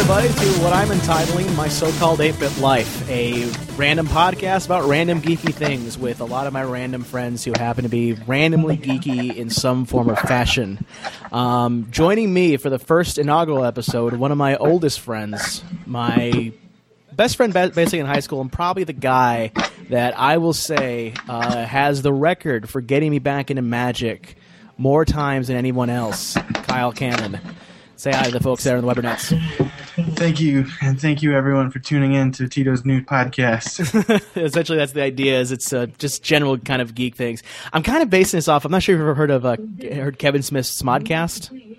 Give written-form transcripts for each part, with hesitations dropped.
everybody, to what I'm entitling my so-called 8-Bit Life, a random podcast about random geeky things with a lot of my random friends who happen to be randomly geeky in some form or fashion. Joining me for the first inaugural episode, one of my oldest friends, my best friend basically in high school, and probably the guy that I will say has the record for getting me back into Magic more times than anyone else, Kyle Cannon. Say hi to the folks there in the Webernets. Thank you, and thank you everyone for tuning in to Tito's new podcast. Essentially, that's the idea. Is it's just general kind of geek things. I'm kind of basing this off. I'm not sure if you've ever heard Kevin Smith's Smodcast.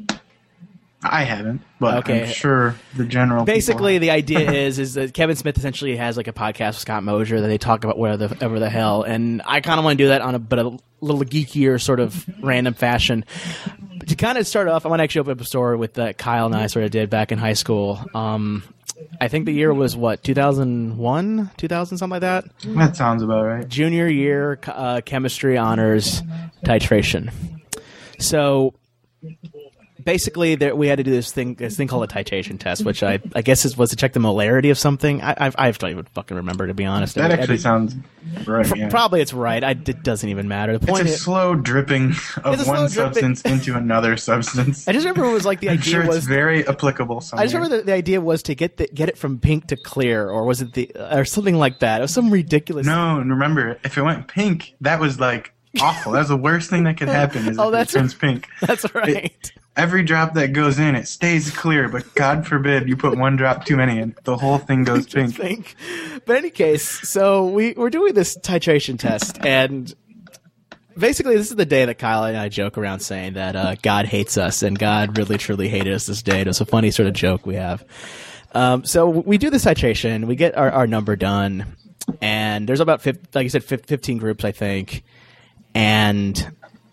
I haven't, but okay. I'm sure the general. Basically, the idea is that Kevin Smith essentially has like a podcast with Scott Mosier that they talk about whatever the hell, and I kind of want to do that on a little geekier sort of random fashion. To kind of start off, I want to actually open up a story with that Kyle and I sort of did back in high school. I think the year was, 2001? 2000, something like that? That sounds about right. Junior year chemistry honors titration. So basically, we had to do this thing called a titration test, which I guess was to check the molarity of something. I don't even fucking remember, to be honest. That actually sounds right. Yeah. Probably it's right. It doesn't even matter. The point it's a slow dripping of one substance into another substance. I just remember it was like the idea sure was it's very applicable somewhere. I just remember the idea was to get it from pink to clear, or was it or something like that? It was some ridiculous. No, remember, if it went pink, that was like awful. That's the worst thing that could happen. Is if it turns pink. That's right. Every drop that goes in, it stays clear, but God forbid you put one drop too many in. The whole thing goes pink. But in any case, so we're doing this titration test, and basically this is the day that Kyle and I joke around saying that God hates us, and God really truly hated us this day. It was a funny sort of joke we have. So we do this titration, we get our number done, and there's about, like you said, 15 groups, I think, and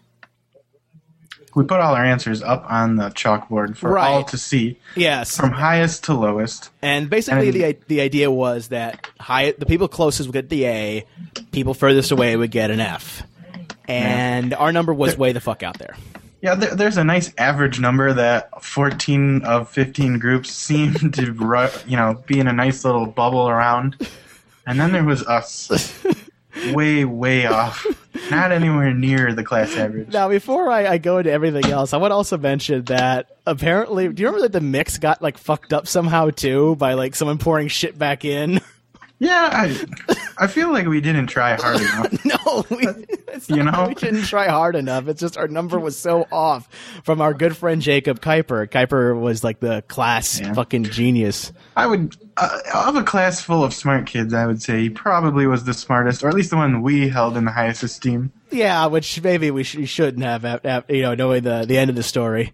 we put all our answers up on the chalkboard for all to see. Yes. From highest to lowest. And basically the idea was that the people closest would get the A, people furthest away would get an F. And our number was way the fuck out there. Yeah, there's a nice average number that 14 of 15 groups seem to be in a nice little bubble around. And then there was us. Way off. Not anywhere near the class average. Now, before I go into everything else, I want to also mention that apparently, do you remember that the mix got like fucked up somehow too by like someone pouring shit back in? Yeah, I feel like we didn't try hard enough. No, we didn't try hard enough. It's just our number was so off from our good friend Jacob Kuiper. Kuiper was like the class fucking genius. I would, of a class full of smart kids, I would say he probably was the smartest, or at least the one we held in the highest esteem. Yeah, which maybe we shouldn't have, knowing the end of the story.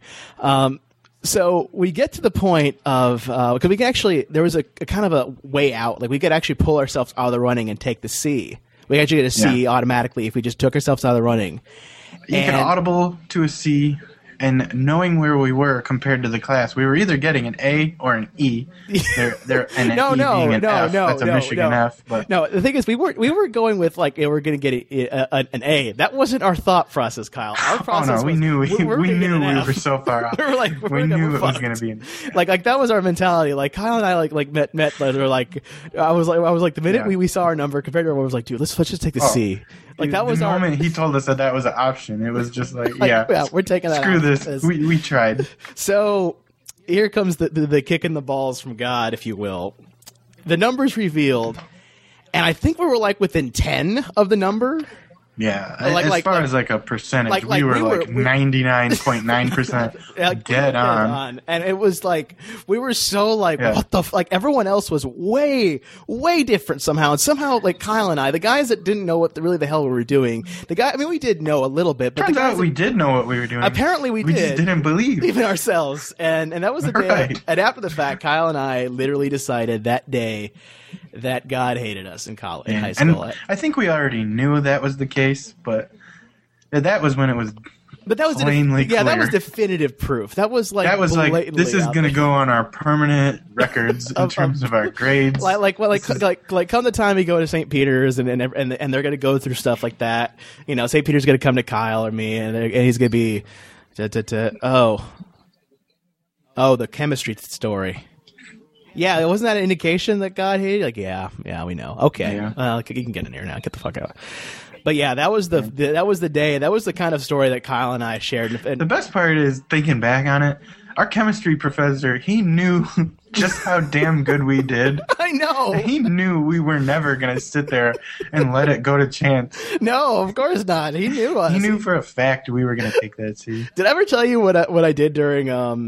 So we get to the point of because we can actually, there was a kind of a way out. Like we could actually pull ourselves out of the running and take the C. We actually get a C automatically if we just took ourselves out of the running. You can audible to a C, and knowing where we were compared to the class, we were either getting an A or an E. They're an F. That's a Michigan F. But no, the thing is, we were going with like we're going to get an A. That wasn't our thought process, Kyle. Our process. We knew we were so far off. we knew it was going to be an like that was our mentality. Like Kyle and I like met. Were like I was like the minute we saw our number compared to everyone was like, dude, let's just take the C. Like that was the moment he told us that was an option. It was just like, yeah, we're taking that. Screw this. We tried. So here comes the kick in the balls from God, if you will. The number's revealed, and I think we were like within 10 of the number. Yeah, as far as like a percentage, we were 99.9% dead on. And it was like, we were so like, what the like everyone else was way different somehow. And somehow like Kyle and I, the guys that didn't know what the hell we were doing, we did know a little bit. But turns out we did know what we were doing. Apparently we did. We just didn't believe. Even ourselves. And that was the day. And after the fact, Kyle and I literally decided that day that God hated us in college, in high school. And I think we already knew that was the case, but that was when it was But that was plainly clear. That was definitive proof. That was like this is going to go on our permanent records in terms of our grades. Like come the time we go to St. Peter's and they're going to go through stuff like that. You know, St. Peter's going to come to Kyle or me and he's going to be the chemistry story. Yeah, wasn't that an indication that God hated you? Like, yeah, we know. Okay. Yeah. Well, you can get in here now. Get the fuck out. But yeah, that was the day. That was the kind of story that Kyle and I shared. The best part is, thinking back on it, our chemistry professor, he knew just how damn good we did. I know. He knew we were never going to sit there and let it go to chance. No, of course not. He knew us. He knew for a fact we were going to take that C. Did I ever tell you what I did during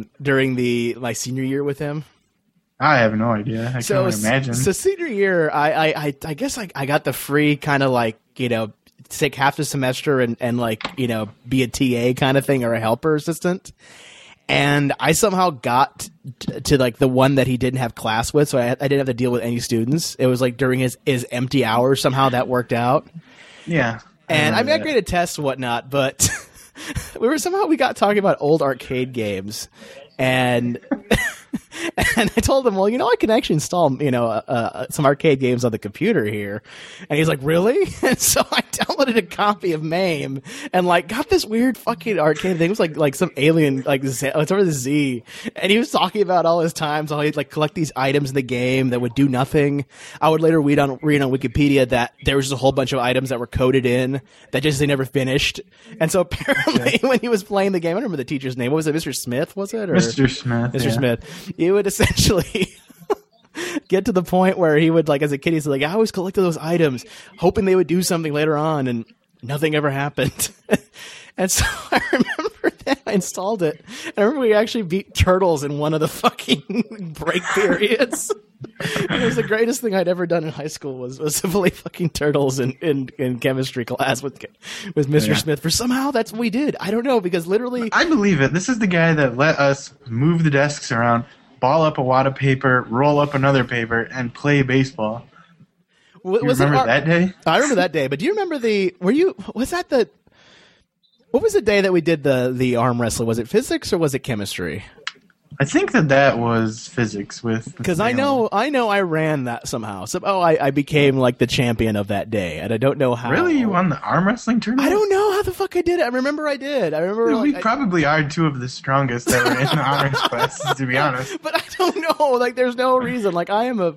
my senior year with him? I have no idea. I can't imagine. So senior year, I guess I got the free kind of like, take half the semester and like, be a TA kind of thing or a helper assistant. And I somehow got to like the one that he didn't have class with, so I didn't have to deal with any students. It was like during his empty hours. Somehow that worked out. Yeah. And I graded tests and whatnot, but we got talking about old arcade games, and and I told him, well, I can actually install, some arcade games on the computer here. And he's like, really? And so I downloaded a copy of MAME and like got this weird fucking arcade thing. It was like some alien, like it's over the Z. And he was talking about all his times, how he'd like collect these items in the game that would do nothing. I would later read on Wikipedia that there was just a whole bunch of items that were coded in that just they never finished. And so apparently when he was playing the game, I don't remember the teacher's name. What was it? Mr. Smith, was it? Or Mr. Smith. Mr. Smith. He would essentially get to the point where he would, like, as a kid, he's like, I always collected those items, hoping they would do something later on, and nothing ever happened. And so I remember that I installed it. And I remember we actually beat Turtles in one of the fucking break periods. It was the greatest thing I'd ever done in high school was to play fucking Turtles in chemistry class with Mr. Smith. For somehow that's what we did. I don't know, because literally... I believe it. This is the guy that let us move the desks around, ball up a wad of paper, roll up another paper, and play baseball. You remember that day? I remember that day, but do you remember what was the day that we did the arm wrestling? Was it physics or was it chemistry? I think that was physics with... Because I know I ran that somehow. I became like the champion of that day, and I don't know how. Really? You won the arm wrestling tournament? I don't know how the fuck I did it. I remember I did. We probably are two of the strongest that were in the honors classes, to be honest. But I don't know. Like, there's no reason. Like, I am a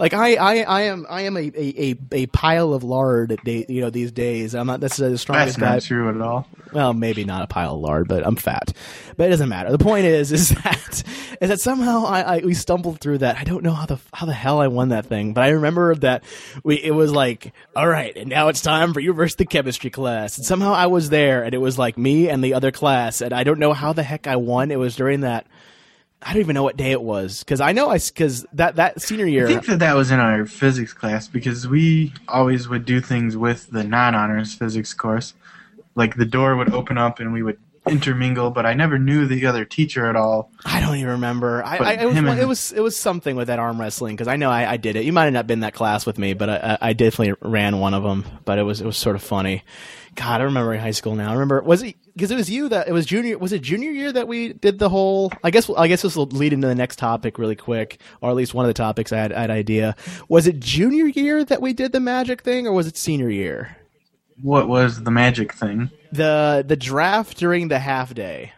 pile of lard. These days. I'm not necessarily the strongest guy. That's not true at all. Well, maybe not a pile of lard, but I'm fat. But it doesn't matter. The point is that somehow we stumbled through that. I don't know how the hell I won that thing, but I remember that it was like, all right, and now it's time for you versus the chemistry class. And somehow I was there, and it was like me and the other class, and I don't know how the heck I won. It was during that. I don't even know what day it was, because I know because that senior year. I think that was in our physics class, because we always would do things with the non-honors physics course. Like, the door would open up and we would intermingle, but I never knew the other teacher at all. I don't even remember. It was something with that arm wrestling, because I know I did it. You might have not been in that class with me, but I definitely ran one of them. But it was sort of funny. God, I remember in high school now. I remember, was it because it was you that it was junior? Was it junior year that we did the whole? I guess this will lead into the next topic really quick, or at least one of the topics I had idea. Was it junior year that we did the magic thing, or was it senior year? What was the magic thing? The draft during the half day.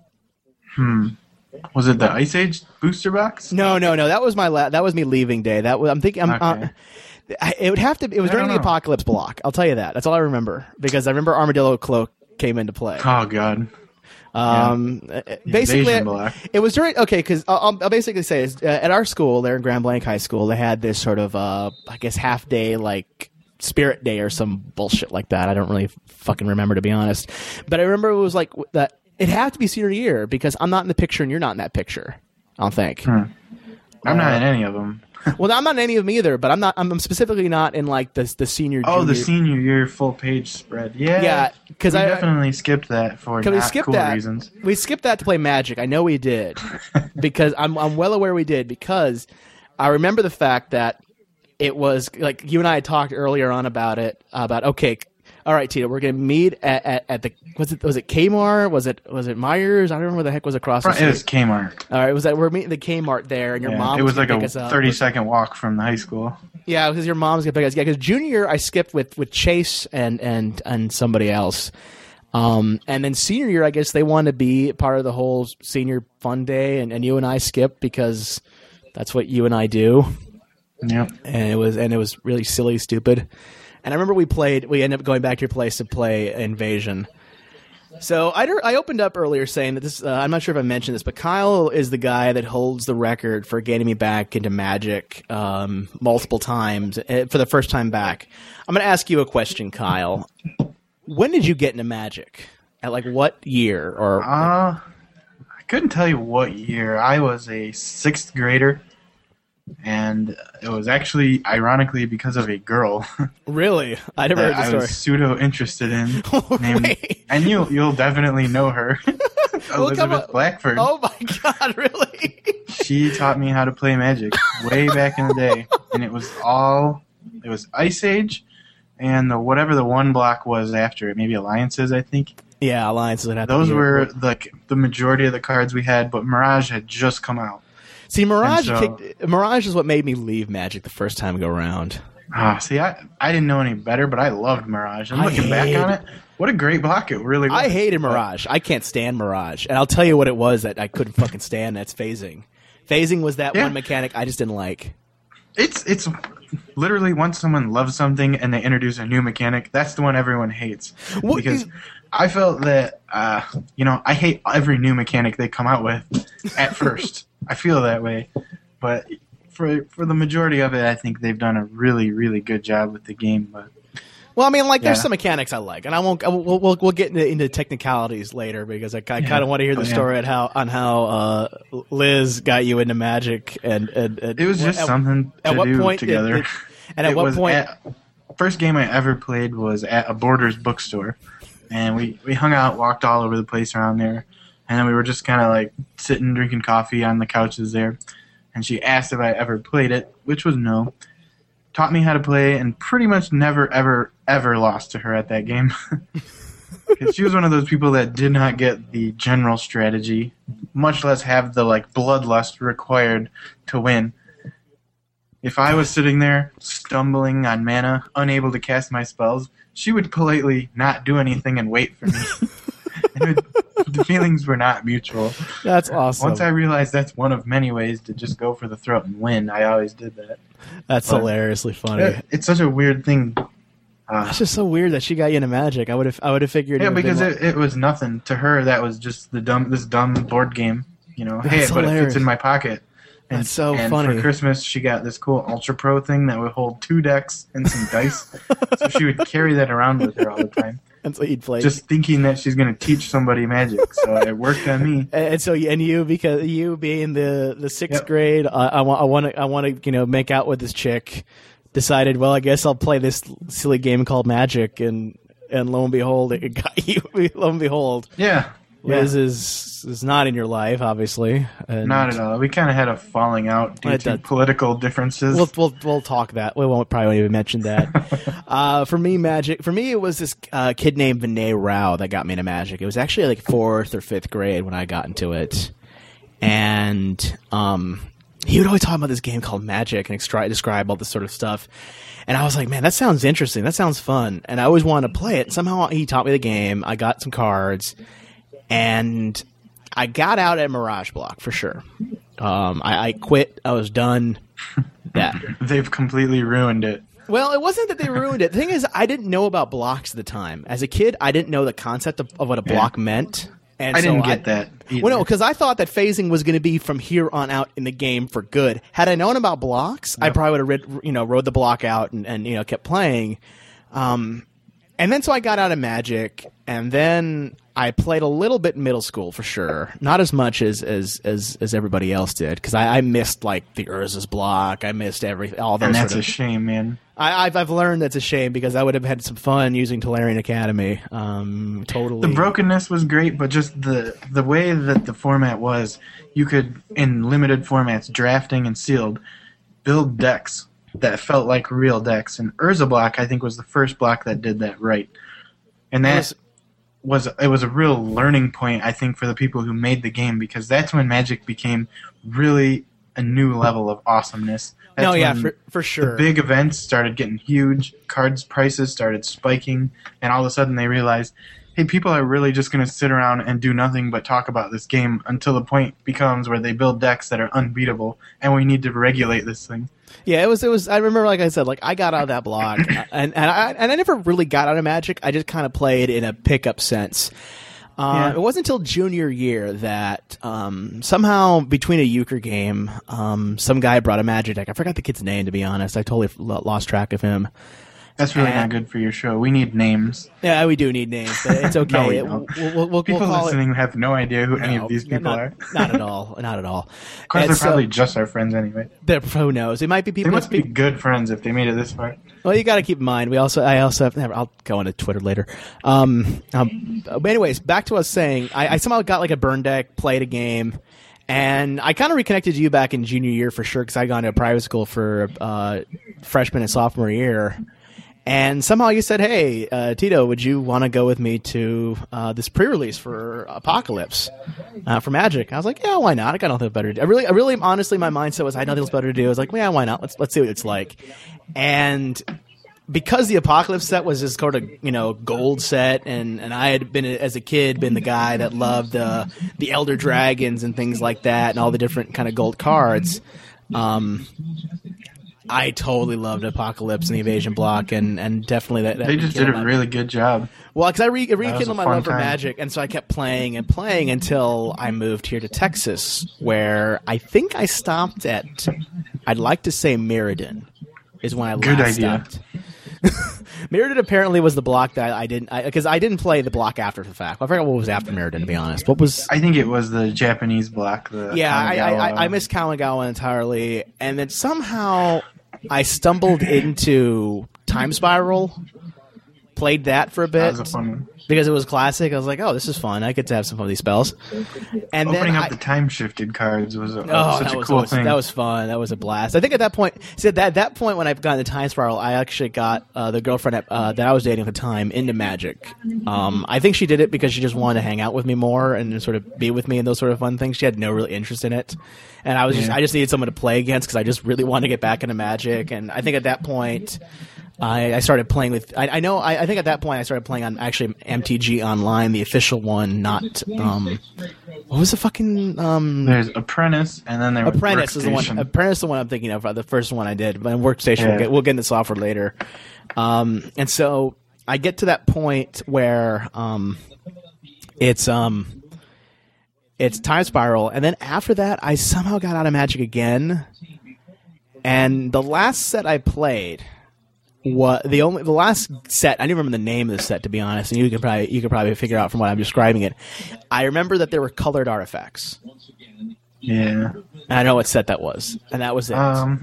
Was it the Ice Age booster box? No. That was that was me leaving day. I'm thinking. Okay. It would have to. It was during the apocalypse block. I'll tell you that. That's all I remember, because I remember Armadillo Cloak came into play. Oh God. Basically, it was during. Okay, because I'll basically say is at our school there in Grand Blanc High School, they had this sort of I guess half day like Spirit Day or some bullshit like that. I don't really fucking remember, to be honest. But I remember it was like that. It had to be senior year, because I'm not in the picture and you're not in that picture, I don't think. I'm not in any of them. Well, I'm not in any of them either, but I'm specifically not in like the senior. Oh, the senior year full page spread. Yeah, because I definitely skipped that for not cool reasons. We skipped that to play Magic. I know we did, because I'm well aware we did, because I remember the fact that it was like you and I had talked earlier on about it. Okay, all right, Tito, we're gonna meet at the was it Kmart? Was it Myers? I don't remember where the heck was across the street. It was Kmart. All right, we're meeting at the Kmart there, and your mom. It was like a pick us up. 30-second walk from the high school. Yeah, because your mom's gonna pick us. Yeah, because junior year I skipped with Chase and somebody else. And then senior year, I guess they wanted to be part of the whole senior fun day, and you and I skipped because That's what you and I do. Yep. And it was really silly, stupid. And I remember we ended up going back to your place to play Invasion. So I opened up earlier saying that this, I'm not sure if I mentioned this, but Kyle is the guy that holds the record for getting me back into Magic multiple times for the first time back. I'm going to ask you a question, Kyle. When did you get into Magic? At like what year? Or I couldn't tell you what year. I was a 6th grader. And it was actually, ironically, because of a girl. Really? I never heard the story. I was pseudo interested in. Wait. And you'll definitely know her. Elizabeth Blackford. Oh my God! Really? She taught me how to play Magic way back in the day, and it was Ice Age, and whatever the one block was after it, maybe Alliances, I think. Yeah, Alliances. Those were the majority of the cards we had, but Mirage had just come out. See, Mirage is what made me leave Magic the first time go around. See, I didn't know any better, but I loved Mirage. And looking back on it, what a great block it really was. I hated Mirage. I can't stand Mirage. And I'll tell you what it was that I couldn't fucking stand. That's phasing. Phasing was that one mechanic I just didn't like. It's literally once someone loves something and they introduce a new mechanic, that's the one everyone hates. Because I felt that, I hate every new mechanic they come out with at first. I feel that way, but for the majority of it, I think they've done a really, really good job with the game. But there's some mechanics I like, and I won't. We'll get into technicalities later because I kind of want to hear the story on how Liz got you into Magic, and it was just something to do together. First game I ever played was at a Borders bookstore, and we hung out, walked all over the place around there. And then we were just kind of like sitting, drinking coffee on the couches there. And she asked if I ever played it, which was no. Taught me how to play and pretty much never, ever, ever lost to her at that game. Because she was one of those people that did not get the general strategy, much less have the bloodlust required to win. If I was sitting there, stumbling on mana, unable to cast my spells, she would politely not do anything and wait for me. The feelings were not mutual. That's awesome. Once I realized that's one of many ways to just go for the throat and win, I always did that. That's hilariously funny. It's such a weird thing. It's just so weird that she got you into Magic. I would have figured. Yeah, because it was nothing to her. That was just this dumb board game. But it fits in my pocket. And, that's so funny. For Christmas, she got this cool Ultra Pro thing that would hold 2 decks and some dice. So she would carry that around with her all the time. And so you'd play, just thinking that she's going to teach somebody Magic. So it worked on me. And so, because you being the 6th grade, I want to make out with this chick. Decided, well, I guess I'll play this silly game called Magic, and lo and behold, it got you. Lo and behold, yeah. Liz is not in your life, obviously. And not at all. We kind of had a falling out due to political differences. We'll talk that. We probably even mention that. For me, Magic. For me, it was this kid named Vinay Rao that got me into Magic. It was actually 4th or 5th grade when I got into it, and he would always talk about this game called Magic and describe all this sort of stuff. And I was like, man, that sounds interesting. That sounds fun. And I always wanted to play it. Somehow he taught me the game. I got some cards. And I got out at Mirage Block for sure. I quit. I was done. They've completely ruined it. Well, it wasn't that they ruined it. The thing is, I didn't know about blocks at the time. As a kid, I didn't know the concept of what a block meant. And I didn't get that either. Well, no, because I thought that phasing was going to be from here on out in the game for good. Had I known about blocks, I probably would have rode the block out and kept playing. And then so I got out of Magic, and then I played a little bit in middle school for sure. Not as much as everybody else did, because I missed the Urza's block. I missed all those. And that's a shame, man. I've learned that's a shame because I would have had some fun using Tolarian Academy. Totally. The brokenness was great, but just the way that the format was, you could, in limited formats, drafting and sealed, build decks that felt like real decks. And Urza block, I think, was the first block that did that right. And that was a real learning point, I think, for the people who made the game, because that's when Magic became really a new level of awesomeness. For sure. The big events started getting huge, cards prices started spiking, and all of a sudden they realized, hey, people are really just going to sit around and do nothing but talk about this game until the point becomes where they build decks that are unbeatable, and we need to regulate this thing. Yeah, it was. I remember, like I said, like I got out of that block, and I never really got out of Magic. I just kind of played in a pickup sense. It wasn't until junior year that somehow between a euchre game, some guy brought a Magic deck. I forgot the kid's name, to be honest. I totally lost track of him. That's really not good for your show. We need names. Yeah, we do need names, but it's okay. No, we don't. We'll people call listening have no idea who any of these people are. Not at all. Not at all. Of course, they're probably just our friends anyway. Who knows? It might be people. They must be good friends if they made it this far. Well, you got to keep in mind. I also have. I'll go into Twitter later. But anyways, back to us saying, I somehow got like a burn deck, played a game. And I kind of reconnected you back in junior year for sure, because I'd gone to a private school for freshman and sophomore year. And somehow you said, hey, Tito, would you want to go with me to this pre-release for Apocalypse for Magic? I was like, yeah, why not? I got nothing better to do. I really, honestly, my mindset was I had nothing else better to do. I was like, yeah, why not? Let's see what it's like. And because the Apocalypse set was this sort of, gold set, and I had been, as a kid, been the guy that loved the Elder Dragons and things like that and all the different kind of gold cards, I totally loved Apocalypse and the Evasion block, and definitely that they just did a really good job. Well, because I rekindled my love for Magic, and so I kept playing and playing until I moved here to Texas, where I think I stopped at, I'd like to say Mirrodin, is when I last stopped. Mirrodin apparently was the block that I didn't, because I didn't play the block after the fact. I forgot what was after Mirrodin, to be honest. What was? I think it was the Japanese block. I missed Kamigawa entirely, and then somehow I stumbled into Time Spiral, played that for a bit. That was a fun one. Because it was classic. I was like, oh, this is fun. I get to have some of these spells. And opening up the time-shifted cards was such a cool thing. That was fun. That was a blast. I think at that point, that point when I got the Time Spiral, I actually got the girlfriend that I was dating at the time into Magic. I think she did it because she just wanted to hang out with me more and sort of be with me and those sort of fun things. She had no real interest in it. And I just needed someone to play against because I just really wanted to get back into Magic. And I think at that point, I started playing with. I think at that point I started playing on actually MTG Online, the official one, not what was the fucking There's Apprentice, and then there was Apprentice is the one. Apprentice is the one I'm thinking of. The first one I did, but in Workstation we'll get into software later. And so I get to that point where it's Time Spiral, and then after that I somehow got out of Magic again, and the last set I played. The last set, I don't remember the name of the set, to be honest, and you could probably figure out from what I'm describing it. I remember that there were colored artifacts. Yeah. And I know what set that was, and that was it.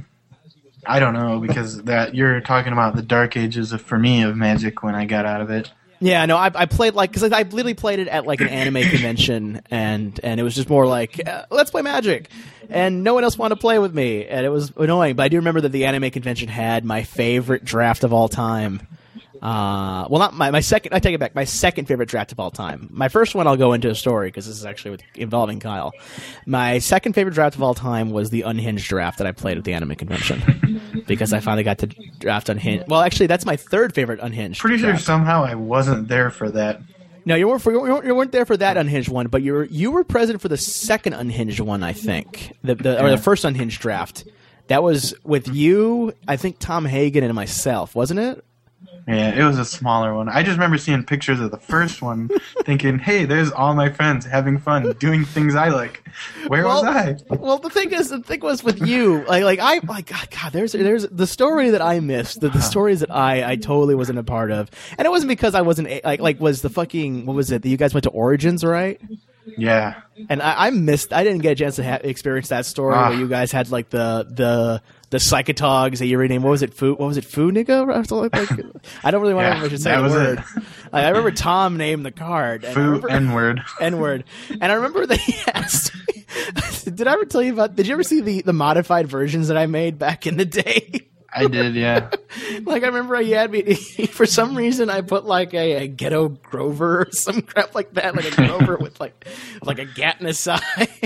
I don't know, because that you're talking about the dark ages for me of Magic when I got out of it. Yeah, no, I played because I literally played it at like an anime convention, and it was just more like let's play Magic, and no one else wanted to play with me, and it was annoying. But I do remember that the anime convention had my favorite draft of all time. Well, not my second. I take it back. My second favorite draft of all time. My first one I'll go into a story because this is actually involving Kyle. My second favorite draft of all time was the Unhinged draft that I played at the anime convention. Because I finally got to draft Unhinged. Well, actually, that's my third favorite Unhinged. Pretty sure somehow I wasn't there for that. No, you weren't there for that Unhinged one, but you were present for the second Unhinged one, I think, or the first Unhinged draft. That was with you, I think, Tom Hagen, and myself, wasn't it? Yeah, it was a smaller one. I just remember seeing pictures of the first one, thinking, "Hey, there's all my friends having fun, doing things I like." Where was I? Well, the thing was with you, God, there's the story that I missed, the stories that I totally wasn't a part of, and it wasn't because I wasn't was the fucking what was it that you guys went to Origins, right? Yeah. And I missed. I didn't get a chance to experience that story where you guys had like the psychotogs that you renamed. What was it? Funiga? Or something like I don't really want to remember to say the word. I remember Tom named the card. N-word. N-word. And I remember that he asked me, did I ever tell you about, did you ever see the modified versions that I made back in the day? I did, yeah. I remember he had me, for some reason I put like a ghetto Grover or some crap like that, like a Grover with like a gat in his side.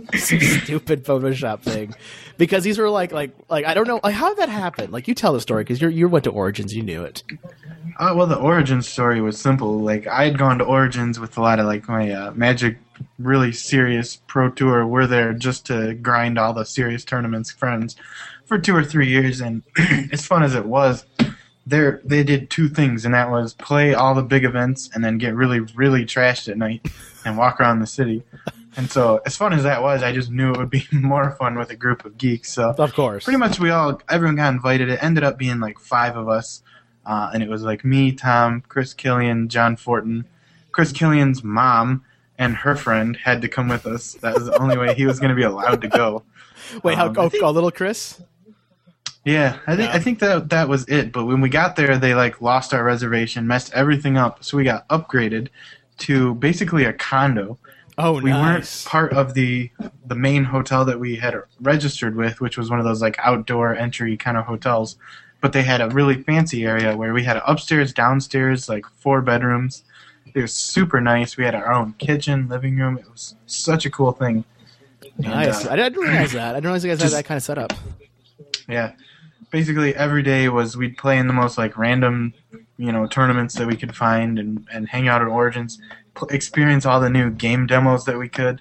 Stupid Photoshop thing, because these were like I don't know, like, how did that happen? Like, you tell the story because you went to Origins, you knew it. Well, the Origins story was simple. Like, I had gone to Origins with a lot of like my Magic really serious pro tour. We're there just to grind all the serious tournaments friends for 2 or 3 years, and as fun as it was, they did two things, and that was play all the big events and then get really, really trashed at night and walk around the city. And so, as fun as that was, I just knew it would be more fun with a group of geeks. So, of course, pretty much everyone got invited. It ended up being like 5 of us, and it was like me, Tom, Chris Killian, John Fortin. Chris Killian's mom and her friend had to come with us. That was the only way he was going to be allowed to go. Wait, little Chris? Yeah, I think that was it. But when we got there, they like lost our reservation, messed everything up, so we got upgraded to basically a condo. Oh, we nice. weren't part of the main hotel that we had registered with, which was one of those like outdoor entry kind of hotels. But they had a really fancy area where we had upstairs, downstairs, like 4 bedrooms. It was super nice. We had our own kitchen, living room. It was such a cool thing. Nice. And, I didn't realize that. I didn't realize you guys had that kind of setup. Yeah. Basically, every day we'd play in the most like random, tournaments that we could find and hang out at Origins, experience all the new game demos that we could.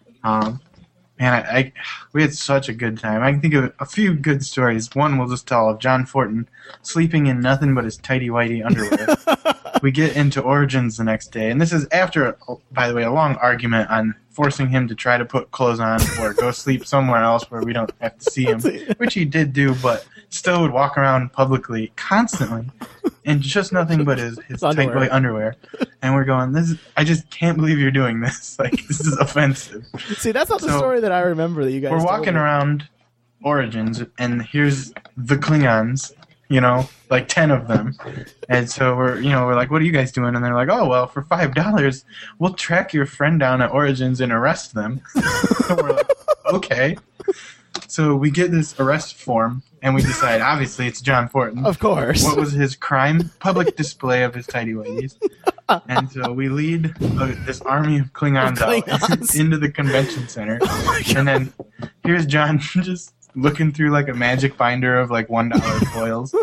We had such a good time. I can think of a few good stories. One we'll just tell of John Fortin sleeping in nothing but his tighty-whitey underwear. We get into Origins the next day, and this is after, by the way, a long argument on forcing him to try to put clothes on or go sleep somewhere else where we don't have to see him, which he did do, but still would walk around publicly constantly in just nothing but his tight white underwear. And we're going, I just can't believe you're doing this. Like, this is offensive. See, that's not the story that I remember that you guys We're told walking me. around Origins, and here's the Klingons, like 10 of them. And so we're like, what are you guys doing? And they're like, oh, well, for $5, we'll track your friend down at Origins and arrest them. And we're like, okay. So we get this arrest form, and we decide, obviously, it's John Fortin. Of course. What was his crime? Public display of his tighty-whities. And so we lead this army of Klingons out into the convention center. And then here's John just looking through like a magic binder of like $1 foils.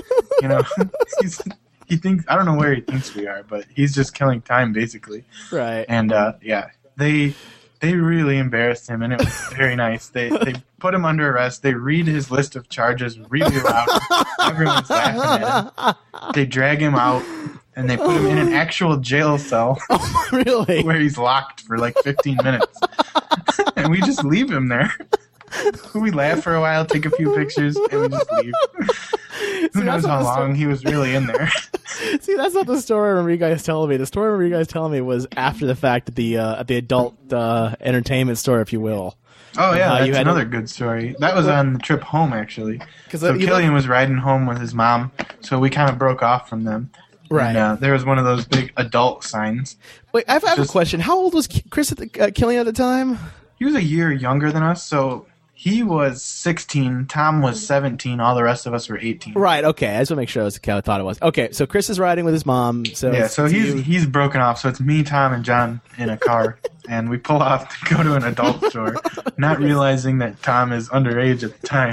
He thinks, I don't know where he thinks we are, but he's just killing time basically. Right. And they really embarrassed him, and it was very nice. They put him under arrest. They read his list of charges really loud. Everyone's laughing at him. They drag him out, and they put him in an actual jail cell. Oh, really? Where he's locked for like 15 minutes. And we just leave him there. We laugh for a while, take a few pictures, and we just leave. Who knows how long he was really in there. See, that's not the story I remember you guys telling me. The story I remember you guys telling me was after the fact at the adult entertainment store, if you will. Oh, yeah, that's another good story. That was on the trip home, actually. So Killian was riding home with his mom, so we kind of broke off from them. Right. And there was one of those big adult signs. Wait, I have a question. How old was Chris Killian at the time? He was a year younger than us, so he was 16, Tom was 17, all the rest of us were 18. Right, okay. I just want to make sure I was I thought it was. Okay, so Chris is riding with his mom. So he's broken off, so it's me, Tom, and John in a car, and we pull off to go to an adult store, not realizing that Tom is underage at the time.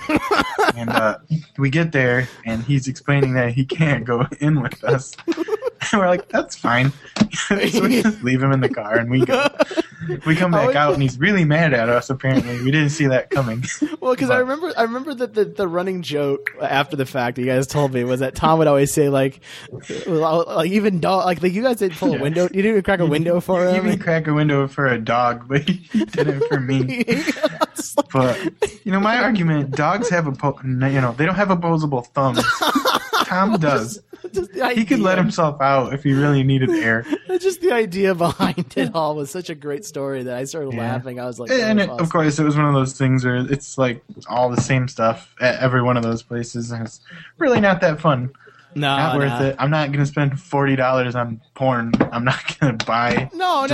And we get there, and he's explaining that he can't go in with us. And we're like, that's fine. So we just leave him in the car, and we go. We come back out, and he's really mad at us, apparently. We didn't see that coming. Well, because I remember that the running joke after the fact you guys told me was that Tom would always say, like even dog, like you guys didn't pull a window. You didn't even crack a window for him. You didn't crack a window for a dog, but he did it for me. But, my argument, dogs have they don't have opposable thumbs. Tom does. He could let himself out if he really needed air. Just the idea behind it all was such a great story that I started laughing. I was like, awesome. Of course, it was one of those things where it's like all the same stuff at every one of those places, and it's really not that fun. Not worth it. I'm not going to spend $40 on porn. I'm not going to buy. No.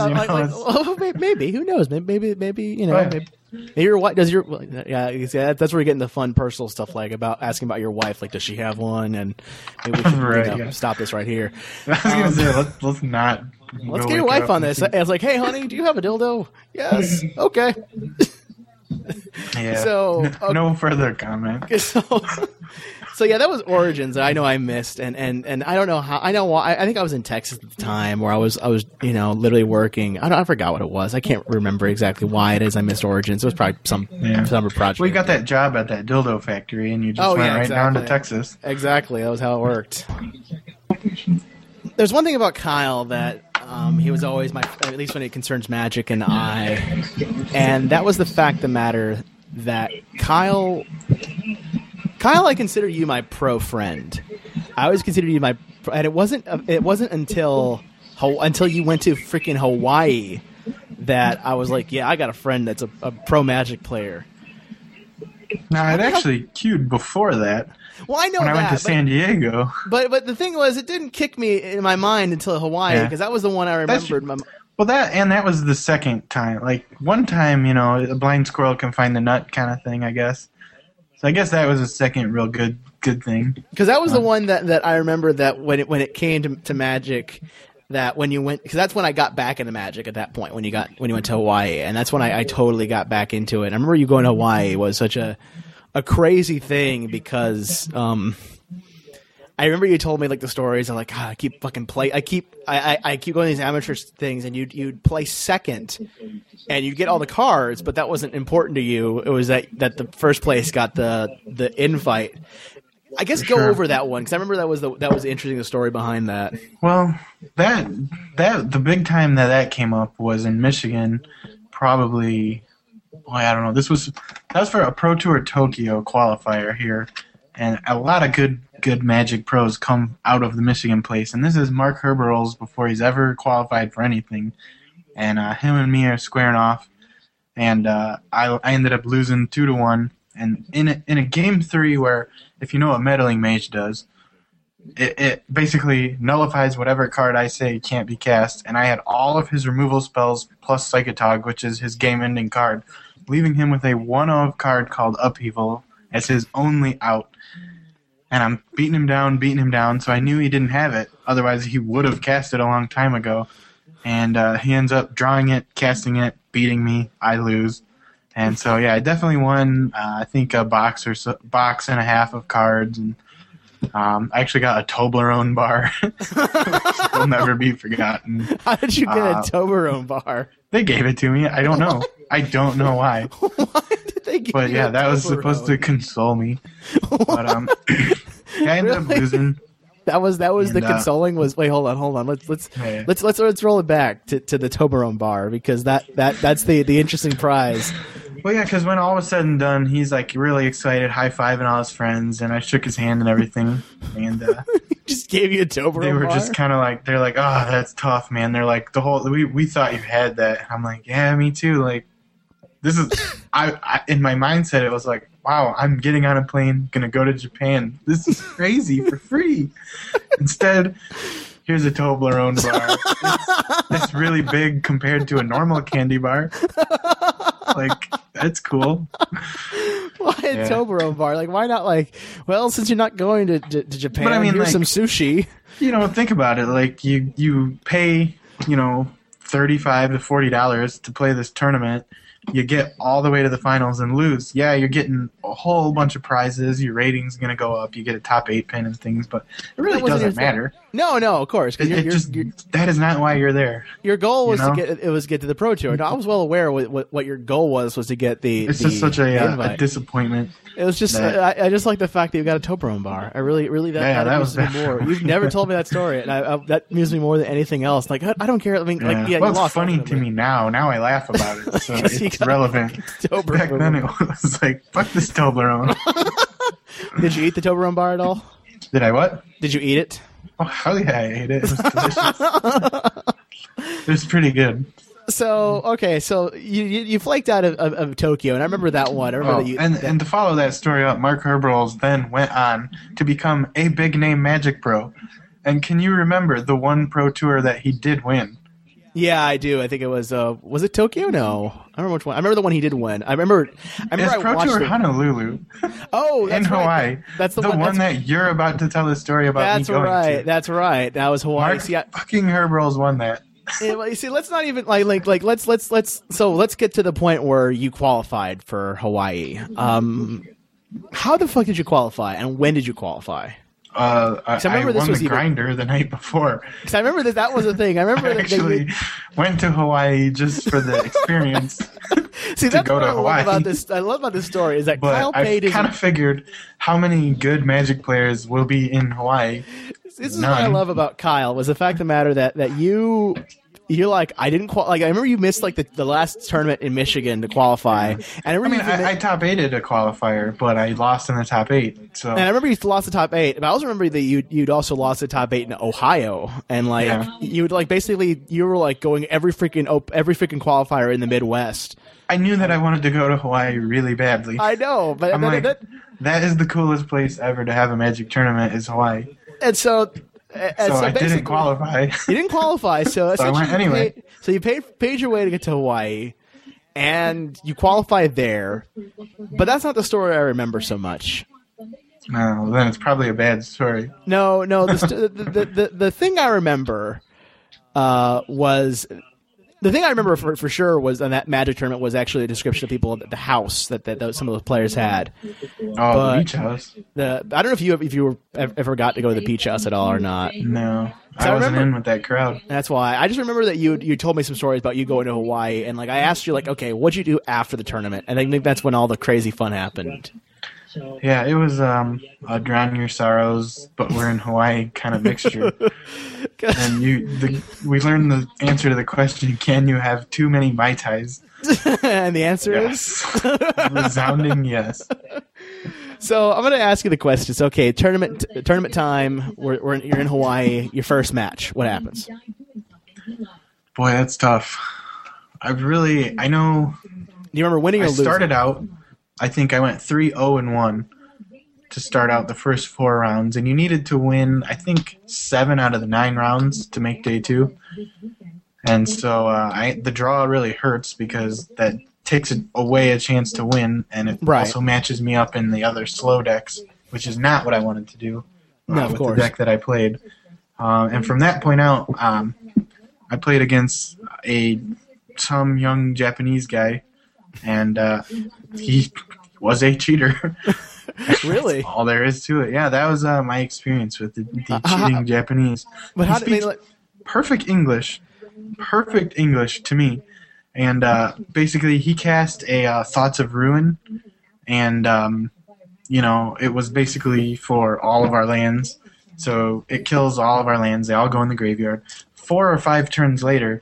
Maybe. Who knows? Maybe. Maybe your wife does that's where you're getting the fun personal stuff, like about asking about your wife, like does she have one, and maybe we should stop this right here. I was gonna say let's not Let's Go get your wake wife up on and this. see- I was like, hey, honey, do you have a dildo? Yes. Okay. Yeah. So, No further comment. So yeah, that was Origins that I know I missed, and I don't know how. I know why. I think I was in Texas at the time, where I was literally working. I forgot what it was. I can't remember exactly why it is I missed Origins. It was probably some summer project. Well, you got that job at that dildo factory, and you just went right down to Texas. Exactly, that was how it worked. There's one thing about Kyle that he was always at least when it concerns Magic and I, and that was the fact of the matter that Kyle, I consider you my pro friend. I always considered you and it wasn't until you went to freaking Hawaii that I was like, yeah, I got a friend that's a pro Magic player. No, I'd actually queued before that. Well, I know when I went to San Diego. But the thing was, it didn't kick me in my mind until Hawaii, because that was the one I remembered. That was the second time. Like, one time, a blind squirrel can find the nut kind of thing, I guess. So I guess that was a second real good thing. Because that was the one that I remember that when it came to Magic, that when you went, because that's when I got back into Magic at that point, when you went to Hawaii, and that's when I totally got back into it. And I remember you going to Hawaii was such a crazy thing, because I remember you told me like the stories. I'm like, God, I keep fucking play. I keep going to these amateur things, and you'd play second, and you'd get all the cards, but that wasn't important to you. It was that the first place got the invite. I guess go over that one, because I remember that was interesting, the story behind that. Well, that the big time that came up was in Michigan, probably. I don't know. That was for a Pro Tour Tokyo qualifier here, and a lot of good Magic pros come out of the Michigan place. And this is Mark Herberls before he's ever qualified for anything, and him and me are squaring off, and I ended up losing 2-1. And in a game 3 where, if you know what Meddling Mage does, it basically nullifies whatever card I say can't be cast, and I had all of his removal spells plus Psychotog, which is his game-ending card, leaving him with a 1-of card called Upheaval as his only out. And I'm beating him down, so I knew he didn't have it. Otherwise, he would have cast it a long time ago. And he ends up drawing it, casting it, beating me. I lose. And so, yeah, I definitely won, I think, a box and a half of cards. And I actually got a Toblerone bar, which will never be forgotten. How did you get a Toblerone bar? They gave it to me. I don't know. I don't know why. Why did they give But you yeah, a that was Toblerone? supposed to console me. But I ended up losing. That was the consoling was. Wait, hold on. Let's roll it back to the Toblerone bar, because that's the interesting prize. Well, yeah, because when all was said and done, he's like really excited, high-fiving all his friends, and I shook his hand and everything. And he just gave you a Toblerone they were bar? just kind of like, they're like, oh, that's tough, man. They're like, we thought you had that. I'm like, yeah, me too. Like, this is, I in my mindset, it was like, wow, I'm getting on a plane, gonna go to Japan. This is crazy for free. Instead, here's a Toblerone bar. It's really big compared to a normal candy bar. Like, that's cool. Why a Toblerone bar? Like, why not, like, well, since you're not going to Japan, but I mean, here's like, some sushi. Think about it. Like, you pay, $35 to $40 to play this tournament. You get all the way to the finals and lose. Yeah, you're getting a whole bunch of prizes. Your rating's going to go up. You get a top 8 pin and things, but it really doesn't matter. No, of course. That is not why you're there. Your goal was to get to the Pro Tour. No, I was well aware what your goal was to get the. It's just such a disappointment. It was just I just like the fact that you got a Toblerone bar. I really that amused me more. You've never told me that story, and that amused me more than anything else. Like, I don't care. I mean, well, you lost. It's funny to me now. Now I laugh about it, so it's relevant. Back then it was like, fuck this Toblerone. Did you eat the Toblerone bar at all? Did I what? Did you eat it? Oh, hell yeah, I ate it. It was delicious. It was pretty good. So, okay, so you flaked out of Tokyo, and I remember that one. I remember and to follow that story up, Mark Herberls then went on to become a big-name Magic pro. And can you remember the one Pro Tour that he did win? Yeah, I do. I think it was it Tokyo? No. I don't remember which one. I remember the one he did win. I remember it's Pro Tour Honolulu. Oh, that's in Hawaii. Right. That's the one that you're about to tell the story about me going to. That's right. That was Hawaii. Mark fucking Herberls won that. You see, let's not even let's get to the point where you qualified for Hawaii. How the fuck did you qualify, and when did you qualify? I won the grinder the night before. Because I remember that was a thing. I remember I actually went to Hawaii just for the experience. See, that's what I love about this. I love about this story is that Kyle Page I kind of figured how many good Magic players will be in Hawaii. This is what I love about Kyle was the fact of the matter that you're like, I didn't like. I remember you missed like the last tournament in Michigan to qualify, and I top 8'd a qualifier, but I lost in the top 8. So, and I remember you lost the top 8, but I also remember that you'd also lost the top 8 in Ohio, and you would like basically you were like going every freaking qualifier in the Midwest. I knew that I wanted to go to Hawaii really badly. I know, but that is the coolest place ever to have a Magic tournament is Hawaii. And so I didn't qualify. You didn't qualify, so I went anyway. So you paid your way to get to Hawaii, and you qualified there. But that's not the story I remember so much. No, then it's probably a bad story. No. The thing I remember was. The thing I remember for sure was on that Magic tournament was actually a description of people at the house that some of those players had. Oh, the beach house. I don't know if you ever got to go to the beach house at all or not. No, I wasn't in with that crowd. That's why. I just remember that you told me some stories about you going to Hawaii, and like I asked you like, okay, what'd you do after the tournament? And I think that's when all the crazy fun happened. Yeah, it was a drown your sorrows, but we're in Hawaii kind of mixture. And we learned the answer to the question: can you have too many Mai Tais? And the answer is resounding yes. So I'm going to ask you the questions. Okay, tournament time. You're in Hawaii. Your first match. What happens? Boy, that's tough. I know. Do you remember winning or losing? I started out. I think I went 3-0-1 to start out the first 4 rounds, and you needed to win, I think, 7 out of the 9 rounds to make day 2. And so the draw really hurts because that takes away a chance to win, and it also matches me up in the other slow decks, which is not what I wanted to do with the deck that I played. And from that point out, I played against some young Japanese guy, and he was a cheater. Really? All there is to it. Yeah, that was my experience with the cheating Japanese. But how did they perfect English to me, and basically he cast a Thoughts of Ruin, and it was basically for all of our lands. So it kills all of our lands. They all go in the graveyard. 4 or 5 turns later,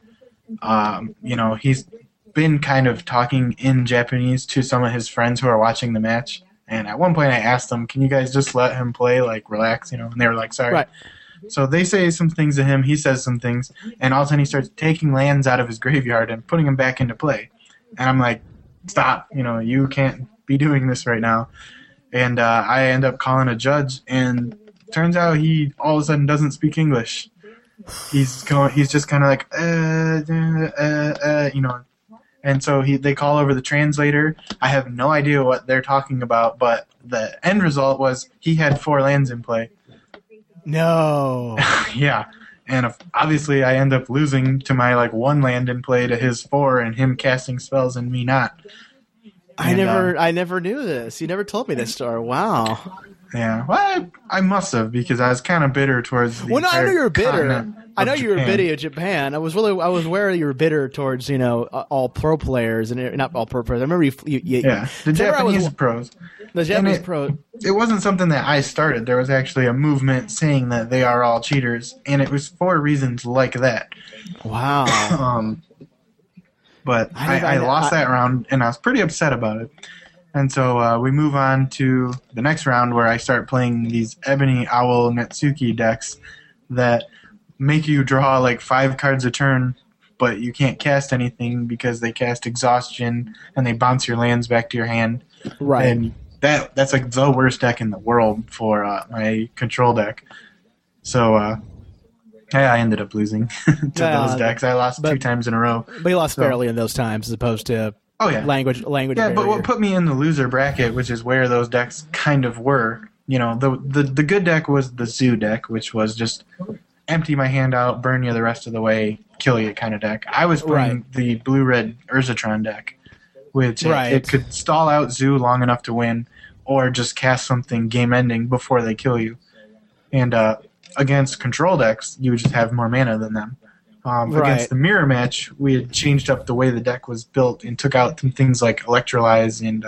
he's been kind of talking in Japanese to some of his friends who are watching the match. And at one point I asked them, can you guys just let him play, like relax, and they were like, sorry. Right. So they say some things to him, he says some things, and all of a sudden he starts taking lands out of his graveyard and putting them back into play. And I'm like, stop, you can't be doing this right now. And I end up calling a judge, and turns out he all of a sudden doesn't speak English. He's just kind of like, And so they call over the translator. I have no idea what they're talking about, but the end result was he had 4 lands in play. No. Yeah. And obviously I end up losing to my 1 land in play to his 4 and him casting spells and me not. I never knew this. You never told me this story. Wow. Yeah. Well, I must have, because I was kind of bitter towards the I know you're bitter. continent. I know you were bitter at Japan. I was aware you were bitter towards all pro players and not all pro players. I remember the Japanese pros. The Japanese pros. It wasn't something that I started. There was actually a movement saying that they are all cheaters, and it was for reasons like that. Wow. But I lost that round, and I was pretty upset about it. And so we move on to the next round where I start playing these Ebony Owl Netsuki decks that make you draw 5 cards a turn, but you can't cast anything because they cast Exhaustion and they bounce your lands back to your hand. Right. And that's the worst deck in the world for my control deck. So I ended up losing to those decks. I lost 2 times in a row. But you lost fairly in those times as opposed to language. Yeah, barrier. But what put me in the loser bracket, which is where those decks kind of were, the good deck was the Zoo deck, which was just empty my hand out, burn you the rest of the way, kill you kind of deck. I was playing the blue-red Urzatron deck, which it could stall out Zoo long enough to win, or just cast something game-ending before they kill you. And against control decks, you would just have more mana than them. Against the mirror match, we had changed up the way the deck was built and took out some things like Electrolyze and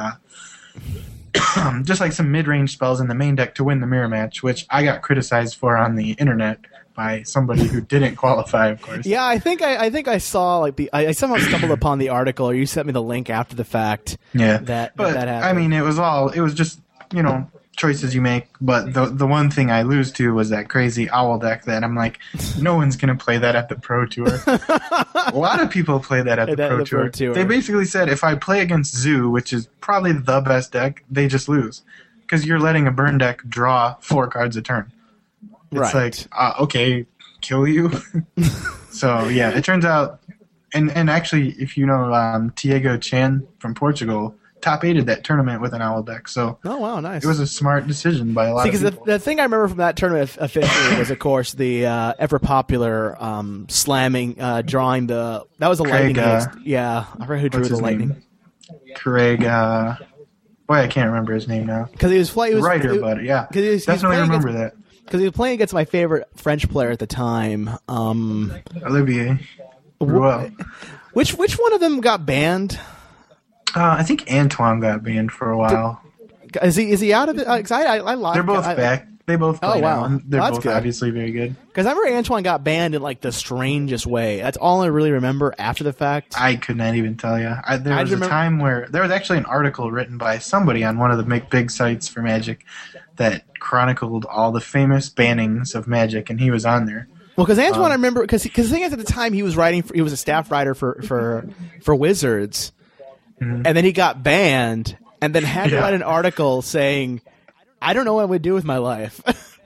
just like some mid-range spells in the main deck to win the mirror match, which I got criticized for on the internet by somebody who didn't qualify, of course. Yeah, I think I saw like I somehow stumbled upon the article, or you sent me the link after the fact. Yeah, that happened. I mean, it was just choices you make, but the one thing I lose to was that crazy owl deck that I'm like, no one's gonna play that at the Pro Tour. A lot of people play that at the Pro Tour. They basically said if I play against Zoo, which is probably the best deck, they just lose because you're letting a burn deck draw 4 cards a turn. It's like okay, kill you. So yeah, it turns out, and actually, if you know Tiago Chan from Portugal, top 8 that tournament with an owl deck. So oh wow, nice. It was a smart decision by a lot of people. Because the thing I remember from that tournament officially was, of course, the ever popular slamming, drawing the that was a Craig, lightning. Yeah, I forget who drew the lightning. Name? Craig. Boy, I can't remember his name now. Because he was playing. But yeah, definitely remember that. Because he was playing against my favorite French player at the time, Olivier Rouel. Which one of them got banned? I think Antoine got banned for a while. Is he out of it? I like. They're both back. They both play wow. now. They're both good. Obviously very good. Because I remember Antoine got banned in like the strangest way. That's all I really remember after the fact. I could not even tell you. There was a time where there was actually an article written by somebody on one of the big sites for Magic that chronicled all the famous bannings of Magic, and he was on there. Well, because Antoine, I remember, because the thing is, at the time he was he was a staff writer for Wizards, and then he got banned, and then had to write an article saying, "I don't know what I would do with my life,"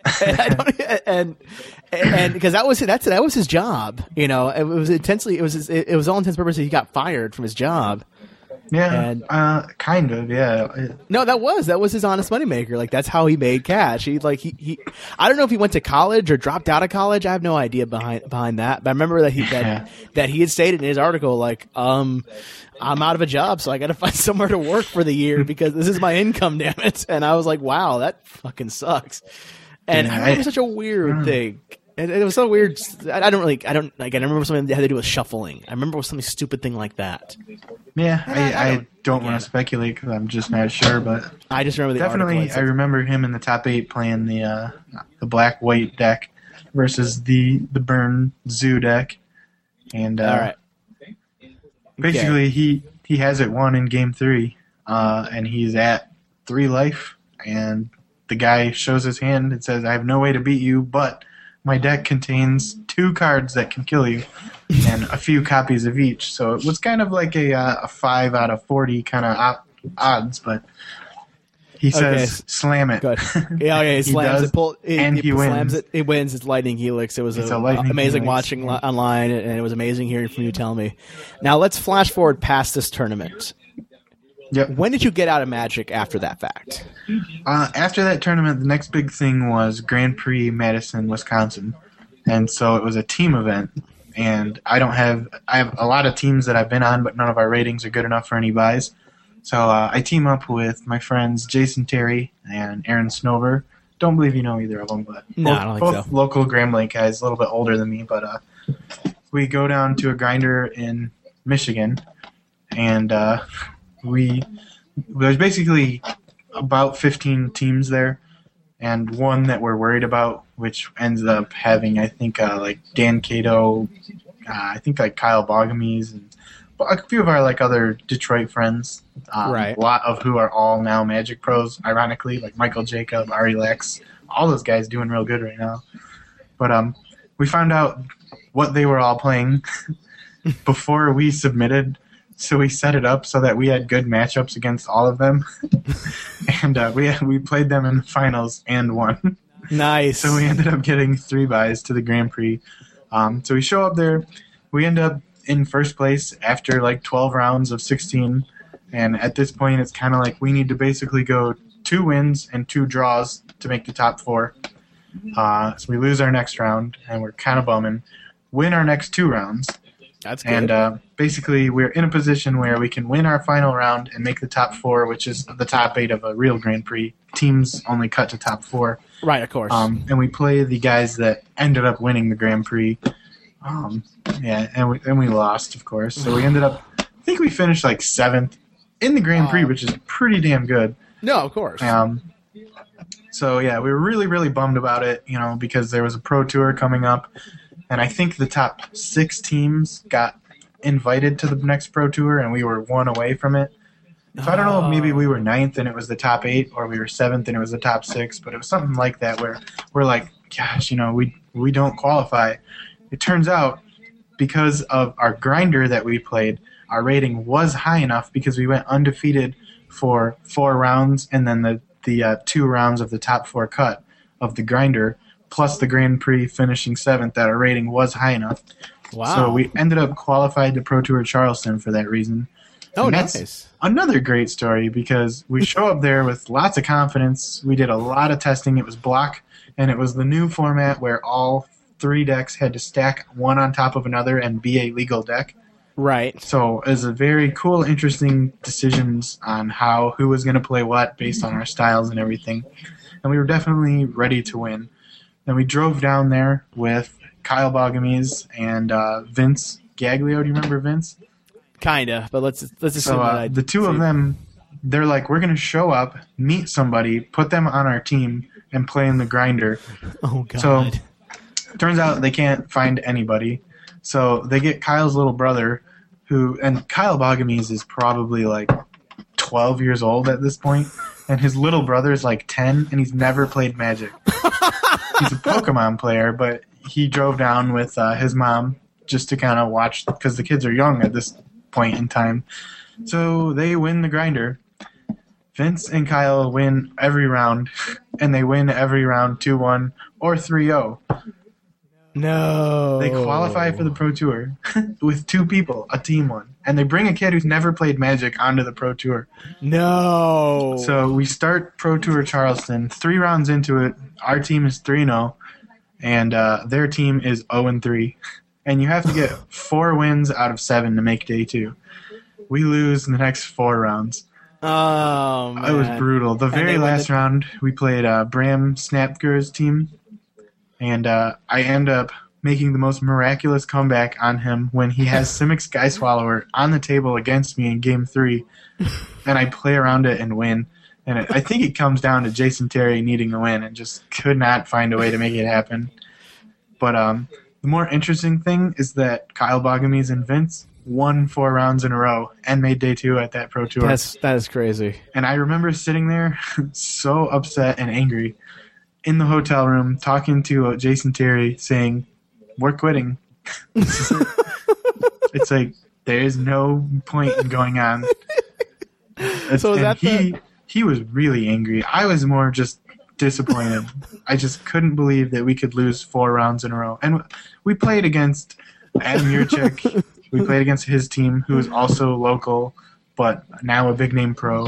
and because that was his job, it was it was all intents and purposes he got fired from his job. Yeah, kind of. Yeah. No, that was his honest moneymaker. Like that's how he made cash. He I don't know if he went to college or dropped out of college. I have no idea behind that. But I remember that he had stated in his article like, I'm out of a job, so I got to find somewhere to work for the year because this is my income, damn it. And I was like, wow, that fucking sucks. And I remember such a weird thing. It was so weird. I don't remember something that had to do with shuffling. I remember it was some stupid thing like that. Yeah, I don't want to speculate because I'm just not sure, but I just remember the definitely. article. I remember him in the top 8 playing the black-white deck versus the burn Zoo deck, and all right. Basically he has it won in game 3, and he's at 3 life, and the guy shows his hand and says, "I have no way to beat you, but my deck contains 2 cards that can kill you, and a few copies of each." So it was kind of like a 5 out of 40 kind of odds, but he says, "Slam it." Good. Yeah, he slams it. He wins. Slams it. He wins. It's Lightning Helix. It was amazing watching online, and it was amazing hearing from you tell me. Now let's flash forward past this tournament. Yep. When did you get out of Magic after that fact? After that tournament, the next big thing was Grand Prix Madison, Wisconsin. And so it was a team event. And I have a lot of teams that I've been on, but none of our ratings are good enough for any buys. So I team up with my friends Jason Terry and Aaron Snover. Don't believe you know either of them, but I don't think so. Both local Grand Lake guys, a little bit older than me. But we go down to a grinder in Michigan, and there's basically about 15 teams there, and one that we're worried about, which ends up having, I think, like Dan Cato, I think like Kyle Bogamies, and a few of our like other Detroit friends, right. A lot of who are all now Magic pros, ironically, like Michael Jacob, Ari Lex, all those guys doing real good right now. But we found out what they were all playing before we submitted. So we set it up so that we had good matchups against all of them, and we played them in the finals and won. Nice. So we ended up getting 3 buys to the Grand Prix. So we show up there. We end up in first place after like 12 rounds of 16, and at this point it's kind of like we need to basically go 2 wins and 2 draws to make the top 4. So we lose our next round, and we're kind of bumming. Win our next 2 rounds. That's good. And basically, we're in a position where we can win our final round and make the top 4, which is the top 8 of a real Grand Prix. Teams only cut to top 4. Right, of course. And we play the guys that ended up winning the Grand Prix. And we lost, of course. So we ended up, I think we finished like 7th in the Grand Prix, which is pretty damn good. No, of course. So yeah, we were really, really bummed about it, because there was a Pro Tour coming up. And I think the top 6 teams got invited to the next Pro Tour, and we were 1 away from it. So I don't know if maybe we were 9th and it was the top 8, or we were 7th and it was the top 6, but it was something like that where we're like, gosh, we don't qualify. It turns out, because of our grinder that we played, our rating was high enough because we went undefeated for 4 rounds, and then the 2 rounds of the top 4 cut of the grinder, plus the Grand Prix finishing 7th, that our rating was high enough. Wow. So we ended up qualified to Pro Tour Charleston for that reason. Oh, and that's nice. Another great story, because we show up there with lots of confidence. We did a lot of testing. It was block, and it was the new format where all 3 decks had to stack one on top of another and be a legal deck. Right. So it was a very cool, interesting decisions on who was going to play what based on our styles and everything. And we were definitely ready to win. And we drove down there with Kyle Bogomies and Vince Gaglio. Do you remember Vince? Kinda, but let's assume that the 2 of them, they're like, we're going to show up, meet somebody, put them on our team, and play in the grinder. Oh, God. So turns out they can't find anybody. So they get Kyle's little brother, and Kyle Bogomies is probably like 12 years old at this point, and his little brother is like 10, and he's never played Magic. He's a Pokemon player, but he drove down with his mom just to kind of watch, because the kids are young at this point in time. So they win the grinder. Vince and Kyle win every round, and they win every round 2-1 or 3-0. No. They qualify for the Pro Tour with 2 people, a team one. And they bring a kid who's never played Magic onto the Pro Tour. No. So we start Pro Tour Charleston. 3 rounds into it, our team is 3-0, and their team is 0-3. And you have to get 4 wins out of 7 to make day 2. We lose in the next 4 rounds. Oh, man. It was brutal. The very last round, we played Bram Snapker's team. And I end up making the most miraculous comeback on him when he has Simic Sky Swallower on the table against me in Game 3. And I play around it and win. And I think it comes down to Jason Terry needing the win and just could not find a way to make it happen. But the more interesting thing is that Kyle Bogomies and Vince won 4 rounds in a row and made day 2 at that Pro Tour. That is crazy. And I remember sitting there so upset and angry in the hotel room talking to Jason Terry saying, we're quitting. It's like, there is no point in going on. So he was really angry. I was more just disappointed. I just couldn't believe that we could lose 4 rounds in a row. And we played against Adam Yurchik. We played against his team, who is also local, but now a big-name pro.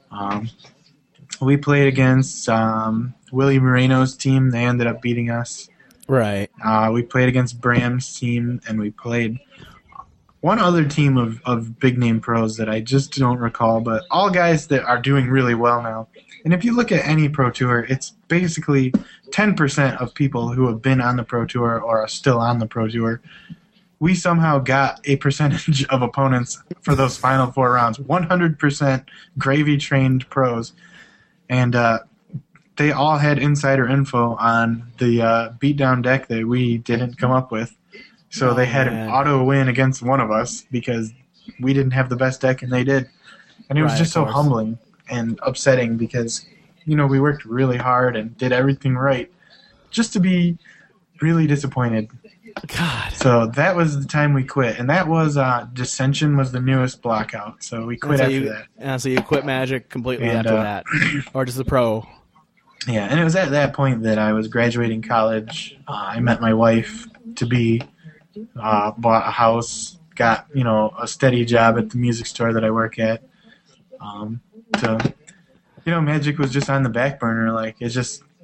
We played against Willie Moreno's team. They ended up beating us. Right. We played against Bram's team, and we played one other team of big-name pros that I just don't recall, but all guys that are doing really well now. And if you look at any Pro Tour, it's basically 10% of people who have been on the Pro Tour or are still on the Pro Tour. We somehow got a percentage of opponents for those final 4 rounds. 100% gravy-trained pros. And they all had insider info on the beatdown deck that we didn't come up with. So they had an auto win against one of us because we didn't have the best deck and they did. And it was just so humbling and upsetting because, we worked really hard and did everything right just to be really disappointed. God. So that was the time we quit. And that was Dissension was the newest blockout. So we quit after that. So you quit Magic completely after that. Or just the Pro. Yeah, and it was at that point that I was graduating college. I met my wife to be, bought a house, got, a steady job at the music store that I work at. So, Magic was just on the back burner. Like, it just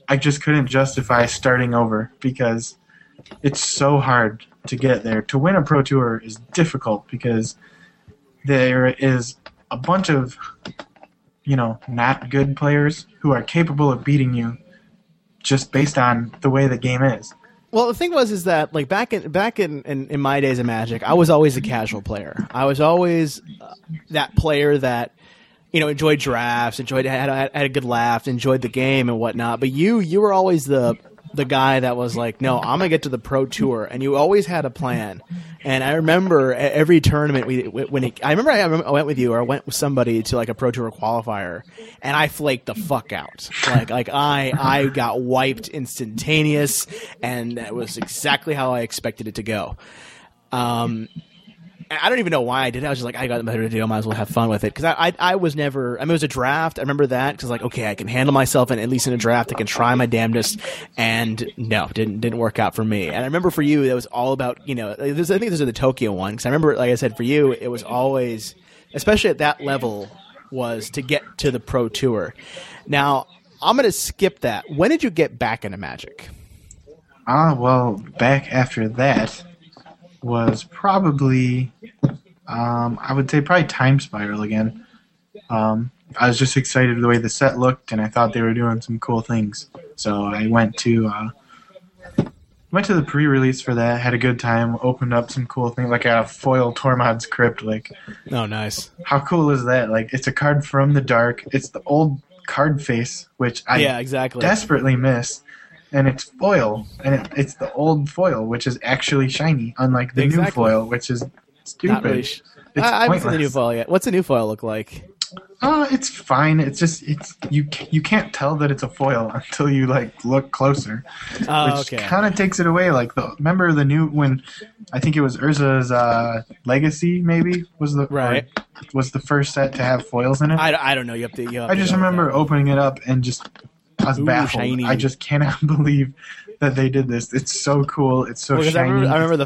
I just couldn't justify starting over because it's so hard to get there. To win a Pro Tour is difficult because there is a bunch of, not good players who are capable of beating you just based on the way the game is. Well, the thing is that like back in my days of Magic, I was always a casual player. I was always that player that enjoyed drafts, had a good laugh, enjoyed the game and whatnot. But you were always the guy that was like, no, I'm gonna get to the Pro Tour, and you always had a plan. And I remember every tournament I went with you or I went with somebody to like a Pro Tour qualifier, and I flaked the fuck out. Like I got wiped instantaneous, and that was exactly how I expected it to go. I don't even know why I did it. I was just like, I got better to do. I might as well have fun with it. Because I was never... I mean, it was a draft. I remember that. Because like, okay, I can handle myself, and at least in a draft, I can try my damnedest. And no, didn't work out for me. And I remember for you, it was all about, I think this is the Tokyo one. Because I remember, like I said, for you, it was always, especially at that level, was to get to the Pro Tour. Now, I'm going to skip that. When did you get back into Magic? Well, back after that was probably, I would say probably Time Spiral again. I was just excited the way the set looked, and I thought they were doing some cool things. So I went to the pre-release for that, had a good time, opened up some cool things, like a foil Tormod's Crypt. Like, oh, nice. How cool is that? Like, it's a card from the dark. It's the old card face, which I desperately miss. And it's foil, and it's the old foil, which is actually shiny, unlike the new foil, which is stupid. Really I haven't seen the new foil yet. What's the new foil look like? It's fine. It's just you can't tell that it's a foil until you look closer, which kind of takes it away. Like remember the new when I think it was Urza's Legacy maybe was the first set to have foils in it. I don't know. You have to I just remember opening it up and just. I was baffled. Shiny. I just cannot believe that they did this. It's so cool. It's so shiny. I remember the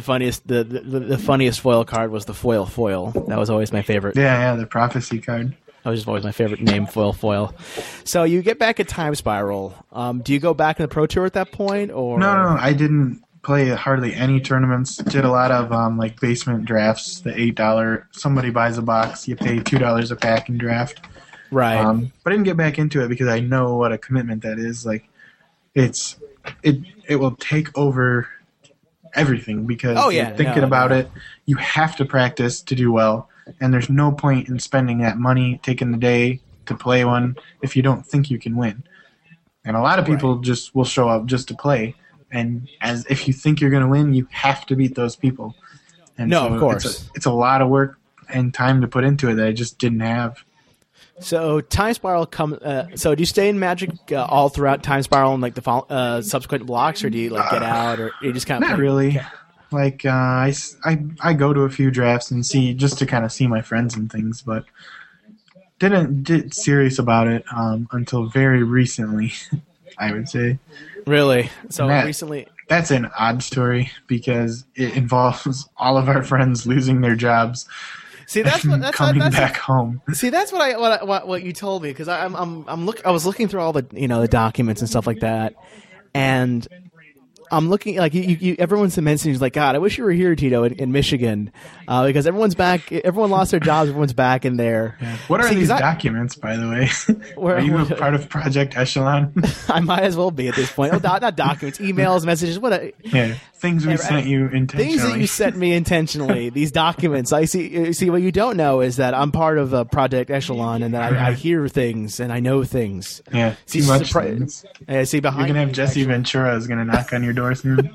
funniest foil card was the foil. That was always my favorite. Yeah, the prophecy card. That was just always my favorite name, foil. So you get back at Time Spiral. Do you go back in the Pro Tour at that point, or no? I didn't play hardly any tournaments. Did a lot of basement drafts. The $8 somebody buys a box, you pay $2 a pack and draft. Right. But I didn't get back into it because I know what a commitment that is. Like, it will take over everything because you're thinking about it. You have to practice to do well, and there's no point in spending that money, taking the day to play one if you don't think you can win. And a lot of people just will show up just to play, and as if you think you're going to win, you have to beat those people. And of course. It's a lot of work and time to put into it that I just didn't have. So Time Spiral so do you stay in Magic all throughout Time Spiral and like the subsequent blocks, or do you get out, or you just kind of not really? Like I go to a few drafts and see just to kind of see my friends and things, but didn't get serious about it until very recently. I would say. Really? So recently. That's an odd story because it involves all of our friends losing their jobs. See, that's coming back home. See, that's what you told me, because I was looking through all the the documents and stuff like that, and I'm looking like everyone's mentioning like, God, I wish you were here, Tito, in Michigan, because everyone's back. Everyone lost their jobs. Everyone's back in there. Yeah. What are these documents, by the way? Are you a part of Project Echelon? I might as well be at this point. Not documents, emails, messages. Things we sent you intentionally. Things that you sent me intentionally. These documents. I see. See, what you don't know is that I'm part of Project Echelon, and that I hear things and I know things. Yeah, too much things. See, behind you're gonna have Jesse Ventura is gonna knock on your door soon.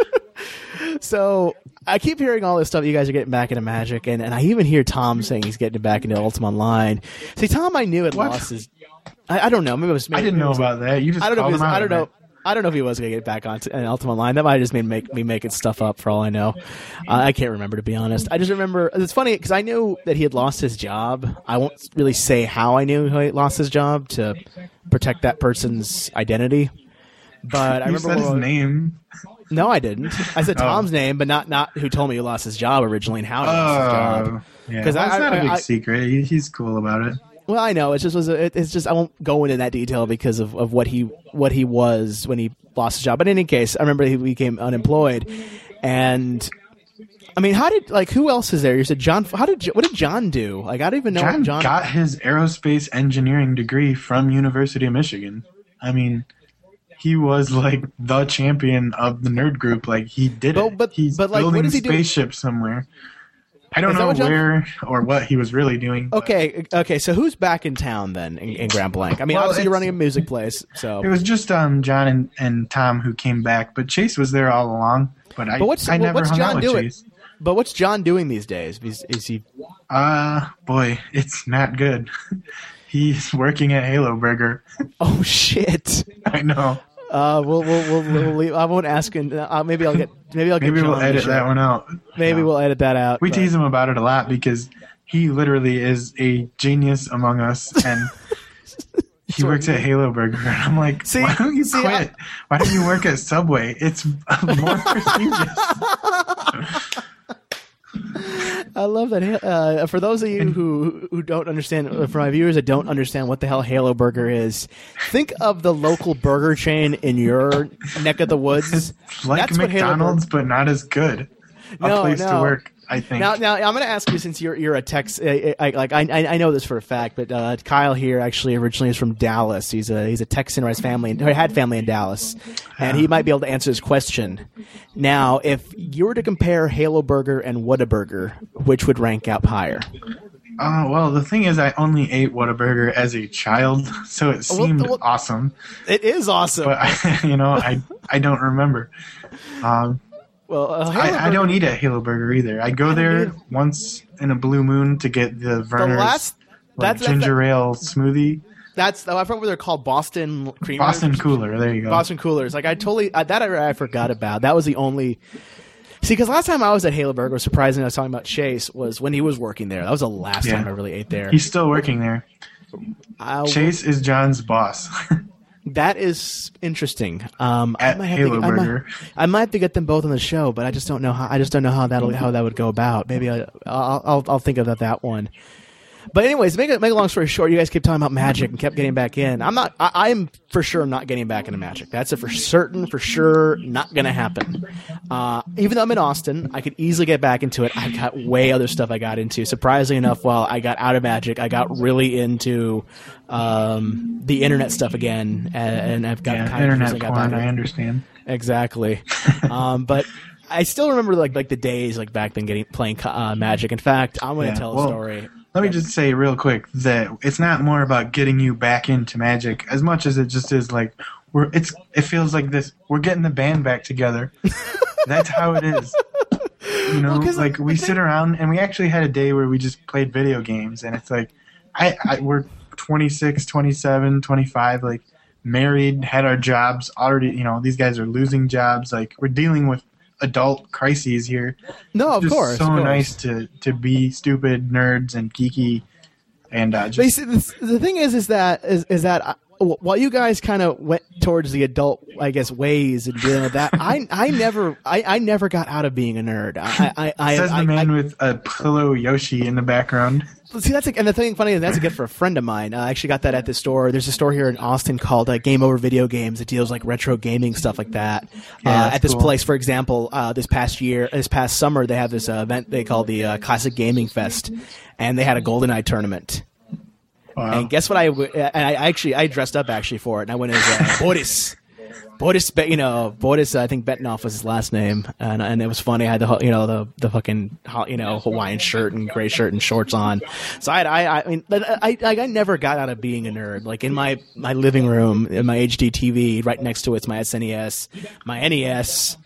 So I keep hearing all this stuff. You guys are getting back into Magic, and I even hear Tom saying he's getting back into Ultima Online. See, Tom, I knew had lost his. I don't know. Maybe it was. I didn't know about that. You just. I don't know. I don't know if he was going to get back on Ultima Online. That might have just made me making stuff up for all I know. I can't remember, to be honest. I just remember, it's funny because I knew that he had lost his job. I won't really say how I knew he lost his job to protect that person's identity. But I remember said his name. No, I didn't. I said Tom's name, but not who told me he lost his job originally and how he lost his job. Yeah. Because that's not a big secret. He's cool about it. Well, I know it's just I won't go into that detail because of what he was when he lost his job. But in any case, I remember he became unemployed, and I mean, who else is there? You said John. What did John do? Like, I don't even know. John got his aerospace engineering degree from University of Michigan. I mean, he was like the champion of the nerd group. Like, he did it. He's building a spaceship somewhere. I don't know where or what he was really doing. Okay. So who's back in town then in Grand Blanc? I mean, obviously you're running a music place, so it was just John and Tom who came back, but Chase was there all along. But I never hung out with Chase. But what's John doing these days? Is he? Boy, it's not good. He's working at Halo Burger. Oh shit! I know. We'll leave. I won't ask him. Maybe we'll edit that one out. Maybe we'll edit that out. We tease him about it a lot because he literally is a genius among us, and he works at Halo Burger. And I'm like, why don't you quit? Why don't you work at Subway? It's more prestigious. I love that. For those of you who don't understand, for my viewers that don't understand what the hell Halo Burger is, think of the local burger chain in your neck of the woods. It's like that's McDonald's, but not as good. A place to work, I think. Now I'm going to ask you, since you're a Tex, I know this for a fact, but Kyle here actually originally is from Dallas. He's a Texan, or had family in Dallas, and he might be able to answer this question. Now, if you were to compare Halo Burger and Whataburger, which would rank out higher? Well, the thing is, I only ate Whataburger as a child, so it seemed awesome. It is awesome, but I don't remember. I don't eat at Halo Burger either. I go there once in a blue moon to get the Verner's ginger ale smoothie. I forgot what they're called. Boston Creamer. Boston Cooler. There you go. Boston Coolers. Like, I forgot about. That was the only. See, because last time I was at Halo Burger, surprisingly, I was talking about Chase, was when he was working there. That was the last time I really ate there. He's still working there. Chase is John's boss. That is interesting. At Halo Burger. I might have to get them both on the show, but I just don't know how. How that would go about. Maybe I'll think of that one. But anyways, make a long story short, you guys keep talking about Magic and kept getting back in. I'm for sure not getting back into Magic. That's for sure not going to happen. Even though I'm in Austin, I could easily get back into it. I got way other stuff I got into. Surprisingly enough, while I got out of Magic, I got really into the internet stuff again, and I've got kind internet of porn. I understand exactly, but I still remember like the days like back then playing Magic. In fact, I'm going to tell a story. Let me just say real quick that it's not more about getting you back into Magic as much as it just is like it feels like this. We're getting the band back together. That's how it is. Like we sit around and we actually had a day where we just played video games, and it's like we're 26, 27, 25, like married, had our jobs already. These guys are losing jobs. Like we're dealing with adult crises here. No, of course. So nice to be stupid nerds and geeky, and just. The thing is that while you guys kind of went towards the adult, I guess, ways and dealing with that, I never got out of being a nerd. Says the man with a pillow Yoshi in the background. See, and the thing funny is that's a gift for a friend of mine. I actually got that at the store. There's a store here in Austin called Game Over Video Games that deals like retro gaming stuff like that. At this place, for example, this past summer, they have this event they call the Classic Gaming Fest, and they had a GoldenEye tournament. Wow. And guess what? I dressed up actually for it, and I went as Boris. Boris, I think Betnoff was his last name, and it was funny. I had the fucking Hawaiian shirt and gray shirt and shorts on. So I never got out of being a nerd. Like in my living room, in my HD TV, right next to it's my SNES, my NES.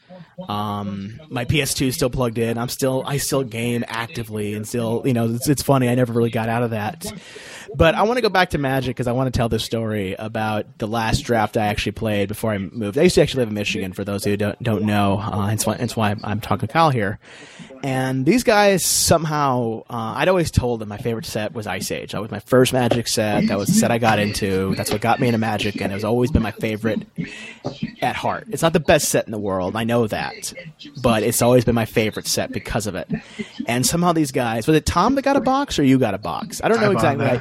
My PS2 is still plugged in. I still game actively, and still, it's funny. I never really got out of that. But I want to go back to Magic because I want to tell this story about the last draft I actually played before I moved. I used to actually live in Michigan, for those who don't know. That's why I'm talking to Kyle here. And these guys somehow, I'd always told them my favorite set was Ice Age. That was my first Magic set. That was the set I got into. That's what got me into Magic, and it's always been my favorite at heart. It's not the best set in the world, I know that, but it's always been my favorite set because of it. And somehow these guys, was it Tom that got a box or you got a box? I don't know exactly.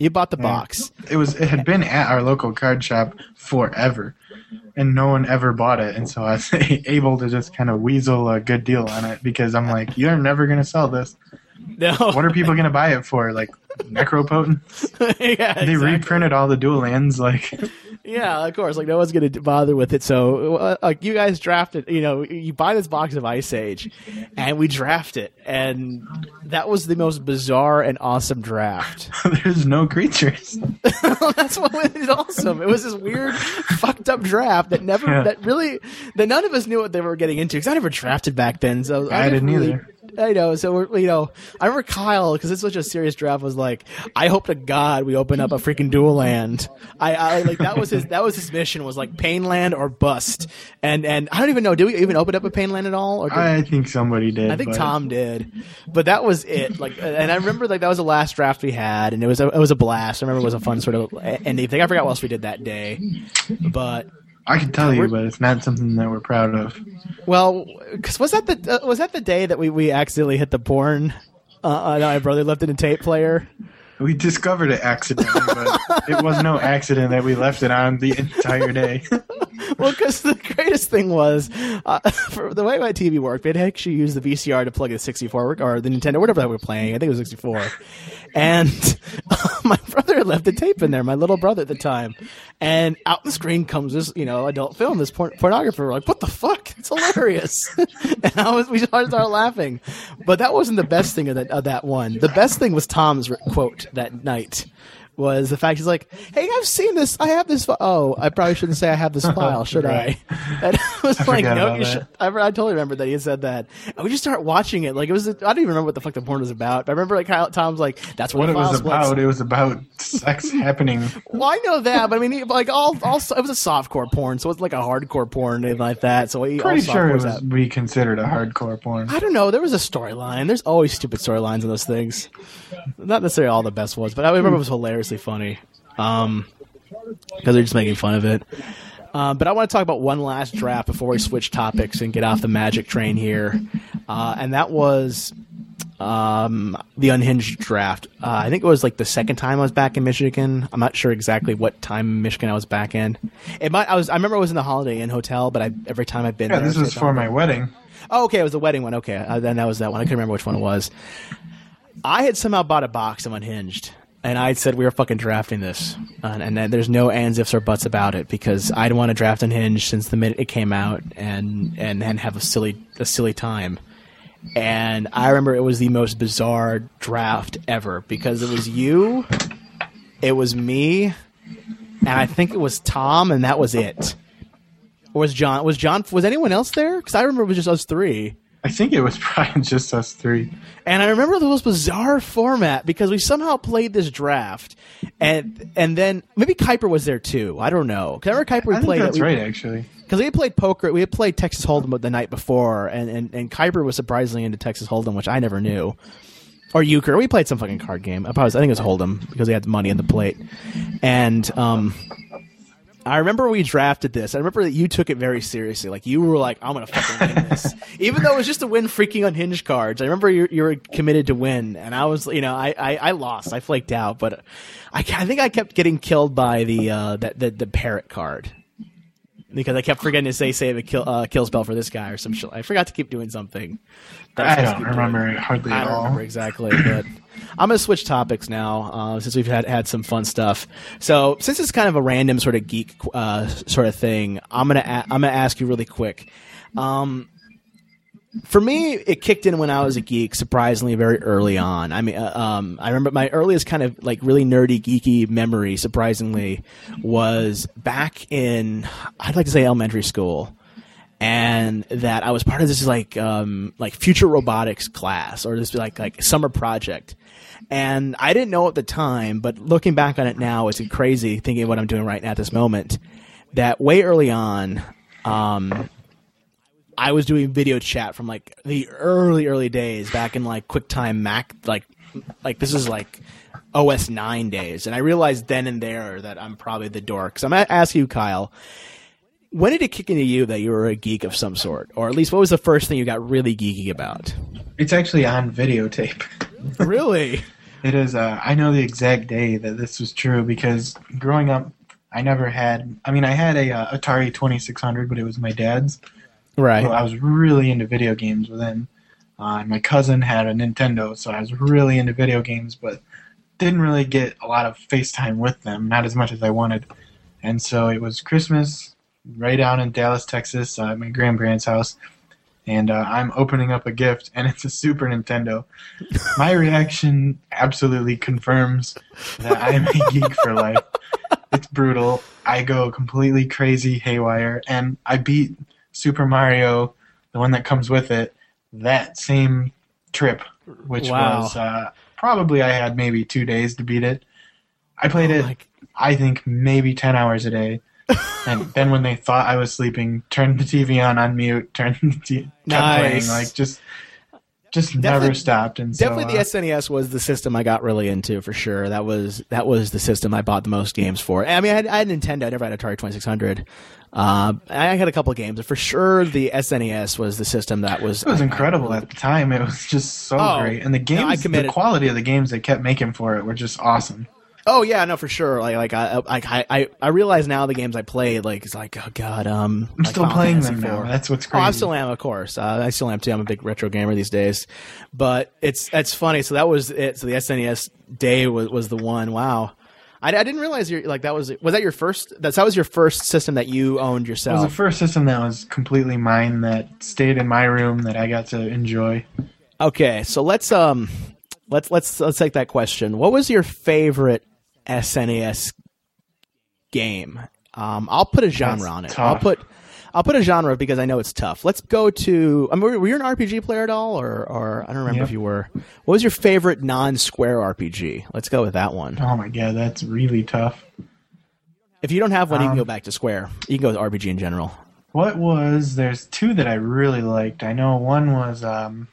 You bought the box. It had been at our local card shop forever, and no one ever bought it. And so I was able to just kind of weasel a good deal on it because I'm like, you're never going to sell this. No. What are people going to buy it for? Like Necropotence? Yeah, They reprinted all the dual lands. Like, yeah, of course. Like, no one's going to bother with it. So, like, you guys drafted, you buy this box of Ice Age, and we draft it. And that was the most bizarre and awesome draft. there's no creatures. That's what made it awesome. It was this weird, fucked up draft that that none of us knew what they were getting into. Because I never drafted back then. So I didn't either. I know. So I remember Kyle, because it's such a serious draft, was like, I hope to God we open up a freaking dual land. I like that was his mission, was like Pain Land or bust. And I don't even know, did we even open up a Pain Land at all? Or I think somebody did. I think Tom did, but that was it. Like, and I remember like that was the last draft we had, and it was a blast. I remember it was a fun sort of ending thing. I forgot what else we did that day, but. I can tell you, but it's not something that we're proud of. Well, because was that the day that we accidentally hit the porn? My brother left it in tape player. We discovered it accidentally, but it was no accident that we left it on the entire day. Well, because the greatest thing was, for the way my TV worked, they'd actually use the VCR to plug the 64 or the Nintendo, whatever that we were playing. I think it was 64. And my brother had left the tape in there, my little brother at the time. And out the screen comes this, adult film, this pornographer. We're like, what the fuck? It's hilarious. And we started laughing. But that wasn't the best thing of that one. The best thing was Tom's quote that night. Was the fact he's like, hey, I've seen this. I have this. Oh, I probably shouldn't say I have this file, should I? And I was like, no, you should. I totally remember that he had said that. And we just start watching it. Like, it was. I don't even remember what the fuck the porn was about. But I remember like Tom's like, that's what it was about. It was about sex happening. Well, I know that, but I mean, like it was a softcore porn, so it's like a hardcore porn and like that. So pretty sure it was be considered a hardcore porn. I don't know. There was a storyline. There's always stupid storylines in those things. Not necessarily all the best ones, but I remember it was hilariously funny. Because they're just making fun of it. But I want to talk about one last draft before we switch topics and get off the Magic train here. And that was the Unhinged draft. I think it was like the second time I was back in Michigan. I'm not sure exactly what time in Michigan I was back in. I remember I was in the Holiday Inn Hotel, but every time I've been there. Yeah, this was for my wedding. Oh, okay, it was the wedding one. Okay, then that was that one. I couldn't remember which one it was. I had somehow bought a box of Unhinged. And I said we were fucking drafting this, and there's no ands, ifs, or buts about it because I'd want to draft Unhinged since the minute it came out, and have a silly time. And I remember it was the most bizarre draft ever because it was you, it was me, and I think it was Tom, and that was it. Or was John? Was anyone else there? Because I remember it was just us three. I think it was probably just us three. And I remember the most bizarre format because we somehow played this draft, and then maybe Kuiper was there too. I don't know. Because I remember Kuiper played. That's right, actually. Because we had played poker. We had played Texas Hold'em the night before, and Kuiper was surprisingly into Texas Hold'em, which I never knew. Or euchre. We played some fucking card game. I think it was Hold'em because he had the money in the plate. And I remember we drafted this. I remember that you took it very seriously. Like, you were like, I'm going to fucking win this. Even though it was just to win freaking Unhinged cards. I remember you were committed to win. And I was, I lost. I flaked out. But I think I kept getting killed by the parrot card. Because I kept forgetting to save a kill spell for this guy or some shit. I forgot to keep doing something. I don't remember it hardly at all. I don't remember exactly, but I'm going to switch topics now since we've had some fun stuff. So since it's kind of a random sort of geek sort of thing, I'm gonna ask you really quick. For me, it kicked in when I was a geek, surprisingly very early on. I mean, I remember my earliest kind of like really nerdy, geeky memory, surprisingly, was back in, I'd like to say elementary school. And that I was part of this like future robotics class or this like summer project. And I didn't know at the time, but looking back on it now, it's crazy thinking of what I'm doing right now at this moment, that way early on, I was doing video chat from like the early days back in like QuickTime Mac, like this is like OS 9 days. And I realized then and there that I'm probably the dork. So I'm going to ask you, Kyle, when did it kick into you that you were a geek of some sort? Or at least what was the first thing you got really geeky about? It's actually on videotape. Really? It is. I know the exact day that this was true because growing up, I never had. I mean, I had a Atari 2600, but it was my dad's. Right. So I was really into video games with him. And my cousin had a Nintendo, so I was really into video games, but didn't really get a lot of FaceTime with them, not as much as I wanted. And so it was Christmas right down in Dallas, Texas, at my grandparents' house. And I'm opening up a gift, and it's a Super Nintendo. My reaction absolutely confirms that I am a geek for life. It's brutal. I go completely crazy haywire, and I beat Super Mario, the one that comes with it, that same trip, which was probably I had maybe 2 days to beat it. I played it, I think, maybe 10 hours a day. And then when they thought I was sleeping, turned the TV on mute, turned the kept playing, like just never stopped. And definitely the SNES was the system I got really into for sure. That was the system I bought the most games for. I mean, I had Nintendo. I never had Atari 2600. I had a couple of games, but for sure the SNES was the system that was. It was incredible at the time. It was just so great, and the games, the quality of the games they kept making for it were just awesome. Oh yeah, no, for sure. I realize now the games I played, it's like, oh god, I'm still playing them now. That's what's crazy. Oh, I still am, of course. I still am too. I'm a big retro gamer these days. But it's funny. So that was it. So the SNES day was the one. Wow, I didn't realize that was that your first. That was your first system that you owned yourself. It was the first system that was completely mine, that stayed in my room, that I got to enjoy. Okay, so let's take that question. What was your favorite SNES game? I'll put a genre on it. I'll put a genre because I know it's tough. Let's go to. Were you an RPG player at all, or I don't remember if you were. What was your favorite non-Square RPG? Let's go with that one. Oh my god, that's really tough. If you don't have one, you can go back to Square. You can go with RPG in general. There's two that I really liked. I know one was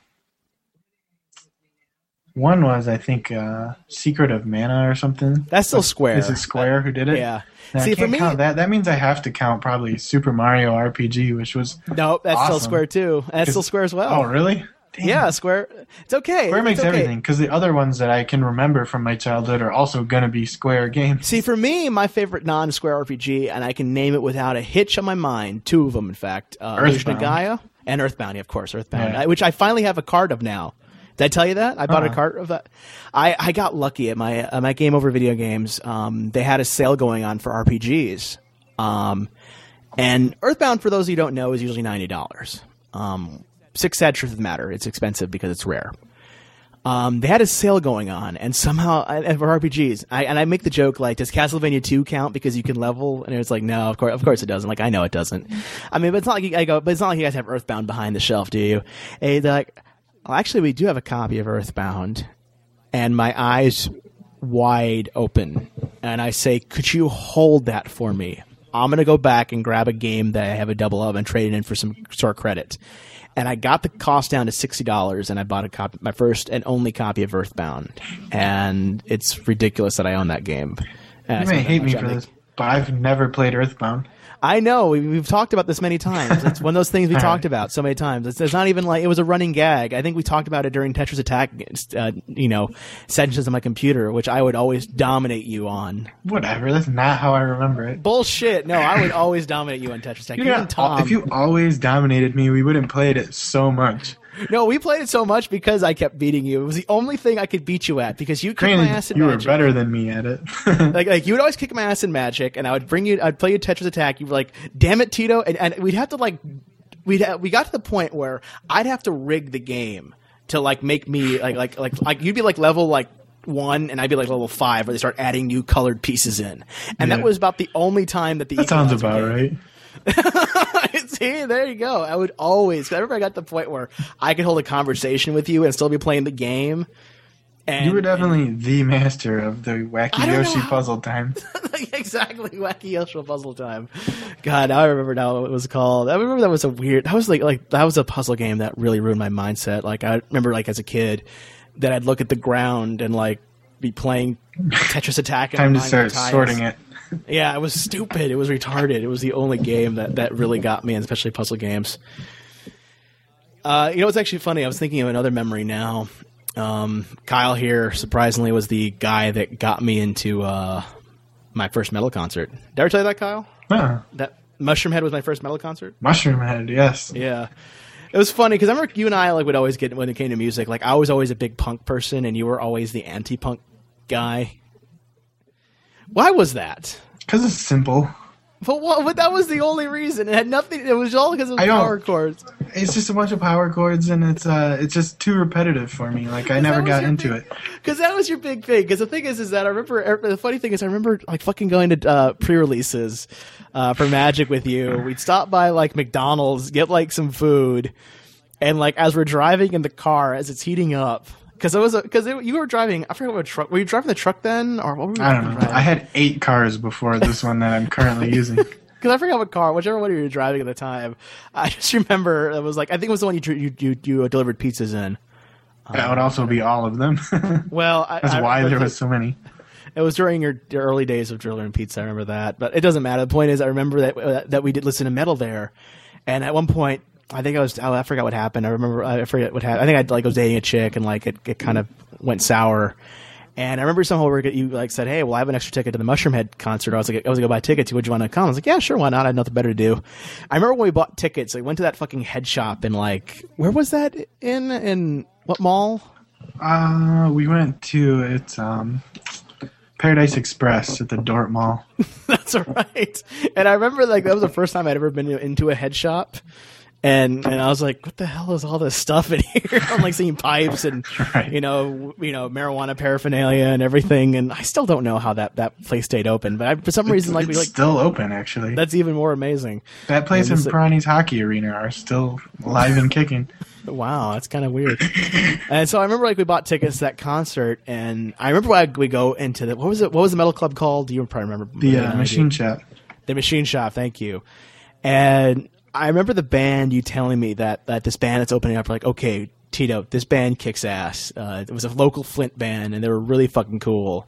I think, Secret of Mana or something. That's still Square. Is it Square who did it? Yeah. Now, see, for me, that means I have to count probably Super Mario RPG, which was nope. That's awesome. Still Square too. That's still Square as well. Oh, really? Damn. Yeah, Square. It's okay. Square makes everything, because the other ones that I can remember from my childhood are also going to be Square games. See, for me, my favorite non-Square RPG, and I can name it without a hitch on my mind, two of them, in fact, Earthbound. Gaia and Earthbound, of course, Earthbound, which I finally have a card of now. Did I tell you that? I bought a cart of that. I got lucky at my Game Over Video Games. They had a sale going on for RPGs. And Earthbound, for those of you who don't know, is usually $90. Sad truth of the matter, it's expensive because it's rare. They had a sale going on, and somehow for RPGs, I make the joke does Castlevania 2 count because you can level? And it's like, no, of course it doesn't. I know it doesn't. I mean, but it's not like but it's not like you guys have Earthbound behind the shelf, do you? And they're like, well, actually, we do have a copy of Earthbound, and my eyes wide open, and I say, could you hold that for me? I'm going to go back and grab a game that I have a double of and trade it in for some store credit. And I got the cost down to $60, and I bought my first and only copy of Earthbound. And it's ridiculous that I own that game. You may hate me for this, but I've never played Earthbound. I know. We've talked about this many times. It's one of those things we talked about so many times. It's not even it was a running gag. I think we talked about it during Tetris Attack, sessions on my computer, which I would always dominate you on. Whatever. That's not how I remember it. Bullshit. No, I would always dominate you on Tetris Attack. If you always dominated me, we wouldn't play it so much. No, we played it so much because I kept beating you. It was the only thing I could beat you at because you kicked my ass in Magic. You were better than me at it. like you would always kick my ass in Magic, and I'd play you Tetris Attack. You were like, "Damn it, Tito!" And we'd have to we got to the point where I'd have to rig the game to make me like you'd be level 1 and I'd be level 5 where they start adding new colored pieces in, and that was about the only time that that sounds about right. See, there you go. I would always. I remember I got to the point where I could hold a conversation with you and still be playing the game. And, you were definitely the master of the Wacky Yoshi puzzle time. Exactly, Wacky Yoshi puzzle time. God, now I remember what it was called. I remember that was a weird. That was that was a puzzle game that really ruined my mindset. I remember as a kid that I'd look at the ground and be playing Tetris Attack. Time to start sorting it. Yeah, it was stupid. It was retarded. It was the only game that really got me, and especially puzzle games. It's actually funny. I was thinking of another memory now. Kyle here, surprisingly, was the guy that got me into my first metal concert. Did I ever tell you that, Kyle? Huh. That Mushroom Head was my first metal concert? Mushroom Head, yes. Yeah. It was funny because I remember you and I would always get, when it came to music, I was always a big punk person and you were always the anti-punk guy. Why was that? Because it's simple. But that was the only reason. It had nothing. It was all because of power chords. It's just a bunch of power chords, and it's just too repetitive for me. I never got into it. Because that was your big thing. Because the thing is that I remember. The funny thing is, I remember fucking going to pre-releases for Magic with you. We'd stop by McDonald's, get some food, and as we're driving in the car as it's heating up. Because you were driving. I forget what truck. Were you driving the truck then, or what were you? I don't know. Driving? I had 8 cars before this one that I'm currently using. Because I forgot what car, whichever one you were driving at the time. I just remember it was I think it was the one you delivered pizzas in. That would also be all of them. Well, that's why there was so many. It was during your early days of delivering pizza. I remember that, but it doesn't matter. The point is, I remember that we did listen to metal there, and at one point. I think I forgot what happened. I forget what happened. I think I was dating a chick and it kind of went sour. And I remember somehow you said, "Hey, well, I have an extra ticket to the Mushroom Head concert." I was gonna go buy tickets. Would you want to come? I was like, "Yeah, sure, why not? I had nothing better to do." I remember when we bought tickets. I went to that fucking head shop in where was that in what mall? We went to Paradise Express at the Dort Mall. That's right. And I remember that was the first time I'd ever been into a head shop. And I was like, what the hell is all this stuff in here? I'm seeing pipes and right. marijuana paraphernalia and everything. And I still don't know how that place stayed open. But for some reason, it's still open. Actually, that's even more amazing. That place and Piranha's Hockey Arena are still alive and kicking. Wow, that's kind of weird. And so I remember we bought tickets to that concert, and I remember we go into what was it? What was the metal club called? Do you probably remember? The Machine Shop. The Machine Shop. Thank you. And I remember the band, you telling me that this band that's opening up, okay, Tito, this band kicks ass. It was a local Flint band, and they were really fucking cool.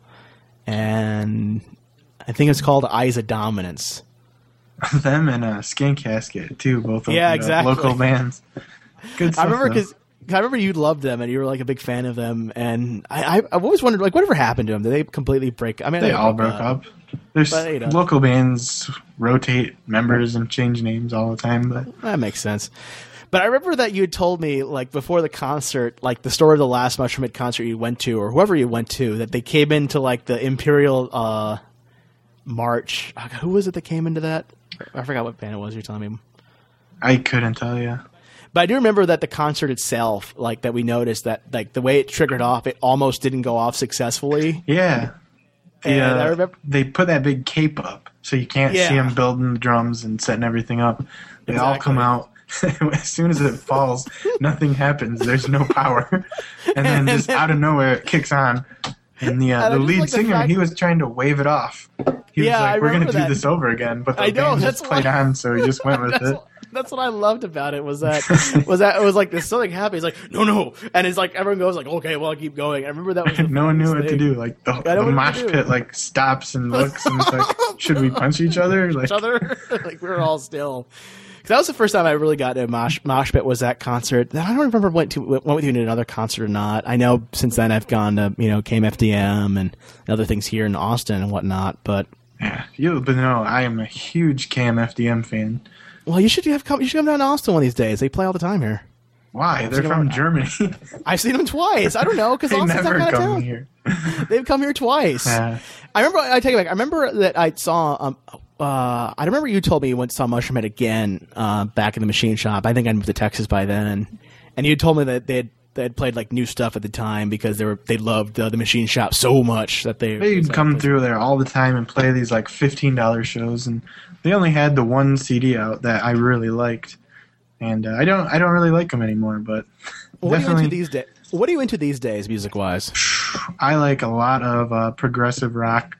And I think it's called Eyes of Dominance. Them and Skin Casket, too, both exactly. Local bands. Good stuff, I remember you loved them, and you were a big fan of them. And I've always wondered, whatever happened to them? Did they completely break? I mean, they all broke up. There's local bands rotate members and change names all the time, but that makes sense. But I remember that you had told me before the concert, the story of the last Mushroom Head concert you went to, or whoever you went to, that they came into the Imperial March. Who was it that came into that? I forgot what band it was. You're telling me. I couldn't tell you. But I do remember that the concert itself, that we noticed that the way it triggered off, it almost didn't go off successfully. Yeah. I remember they put that big cape up, so you can't see them building the drums and setting everything up. They all come out. As soon as it falls, nothing happens. There's no power. And then just out of nowhere, it kicks on. And the lead singer, he was trying to wave it off. He was like, we're going to do this over again. But the band just played on, so he just went with it. That's what I loved about it was that it was there's something happy. He's like, no, and it's everyone goes okay, well, I'll keep going. I remember that was no one knew what to do. The mosh pit stops and looks and it's should we punch each other? Each other? We were all still. Because that was the first time I really got to a mosh pit was that concert. I don't remember went with you to another concert or not. I know since then I've gone to KMFDM and other things here in Austin and whatnot. But yeah, but no, I am a huge KMFDM fan. Well, you should come down to Austin one of these days. They play all the time here. Why? They're from Germany. I've seen them twice. I don't know because Austin's not kind of town. Here. They've come here twice. I remember. I take it back. I remember that I saw. I remember you told me you went to saw Mushroom Head again back in the Machine Shop. I think I moved to Texas by then, and you told me that they had played new stuff at the time because they loved the Machine Shop so much that they'd come through there all the time and play these $15 shows, and they only had the one CD out that I really liked, and I don't really like them anymore. But what are you into these days? What are you into these days, music wise? I like a lot of progressive rock.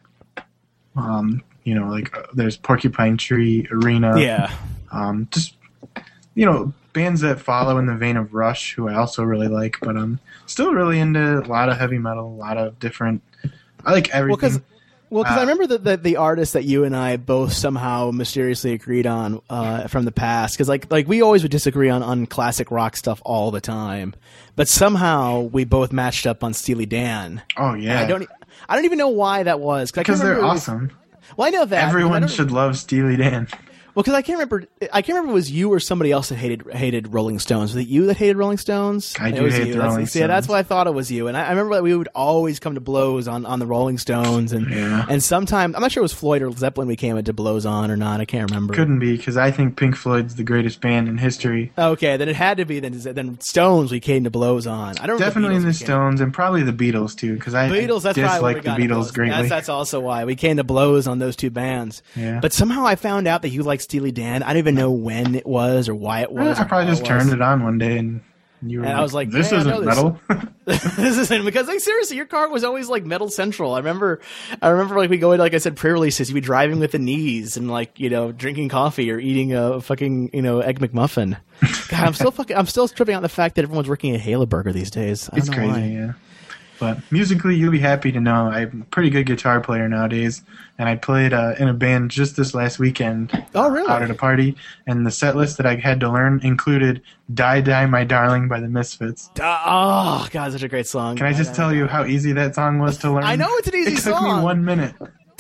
There's Porcupine Tree, Arena. Yeah. Just bands that follow in the vein of Rush, who I also really like, but I'm still really into a lot of heavy metal, a lot of different. I like everything. Well, because I remember the artist that you and I both somehow mysteriously agreed on from the past. Because like we always would disagree on classic rock stuff all the time, but somehow we both matched up on Steely Dan. Oh yeah. And I don't even know why that was. Because they're awesome. Well, I know that everyone should love Steely Dan. Well, because I can't remember if it was you or somebody else that hated Rolling Stones. Was it you that hated Rolling Stones? I do hate the Rolling Stones. Yeah, that's why I thought it was you. And I remember that we would always come to blows on the Rolling Stones, and sometimes I'm not sure it was Floyd or Zeppelin we came into blows on or not. I can't remember. Couldn't be, because I think Pink Floyd's the greatest band in history. Okay, then it had to be then Stones we came to blows on. I don't definitely the Stones and probably the Beatles too, because I dislike the Beatles greatly. That's also why we came to blows on those two bands. Yeah. But somehow I found out that you like Steely Dan. I don't even know when it was or why it was. I probably just turned it on one day and you were I was like, this isn't metal. This isn't, because like seriously, your car was always like Metal Central. I remember like we go into, like I said, pre-releases, you'd be driving with the knees and like, drinking coffee or eating a fucking, Egg McMuffin. God, I'm still tripping out the fact that everyone's working at Halo Burger these days. It's crazy, yeah. But musically, you'll be happy to know I'm a pretty good guitar player nowadays, and I played in a band just this last weekend. Oh, really? Out at a party, and the set list that I had to learn included "Die Die My Darling" by the Misfits. Oh, God, such a great song. Can I just tell you how easy that song was to learn? I know it's an easy song. It took me 1 minute.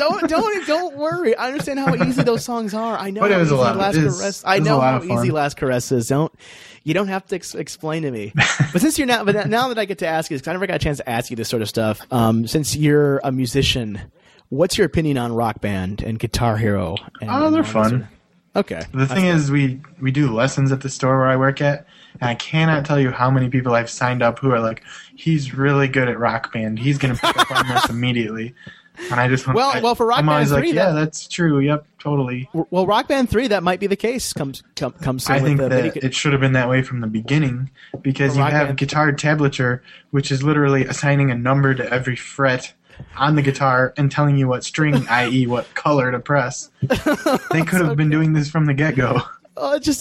Don't worry. I understand how easy those songs are. I know. But it was a lot. I know how easy Last Caress is. You don't have to explain to me. But since now that I get to ask you, because I never got a chance to ask you this sort of stuff. Since you're a musician, what's your opinion on Rock Band and Guitar Hero? They're fun. Okay. The thing is, we do lessons at the store where I work at, and I cannot tell you how many people I've signed up who are like, he's really good at Rock Band. He's going to pick up on this immediately. And I just for Rock Band 3, like, yeah, that's true. Yep, totally. Well, Rock Band 3, that might be the case. Comes soon. I think that it should have been that way from the beginning, because you have guitar tablature, which is literally assigning a number to every fret on the guitar and telling you what string, i.e., what color to press. They could have been doing this from the get-go. It's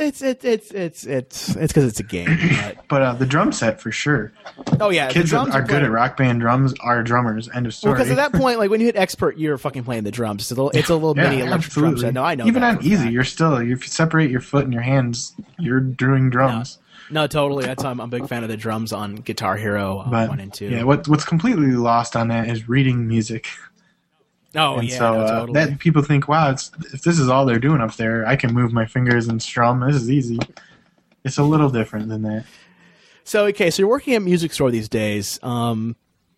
because it's a game. But the drum set for sure. Oh yeah, kids that are good at Rock Band drums are drummers. End of story. Well, because at that point, like when you hit expert, you're fucking playing the drums. It's a little mini electric drum set. No, I know. Even on easy, you're still, if you separate your foot and your hands, you're doing drums. No, totally. That's why I'm a big fan of the drums on Guitar Hero 1 and 2. Yeah, what's completely lost on that is reading music. Oh, and yeah, so totally. that people think, wow, if this is all they're doing up there, I can move my fingers and strum. This is easy. It's a little different than that. So, okay, so you're working at a music store these days, and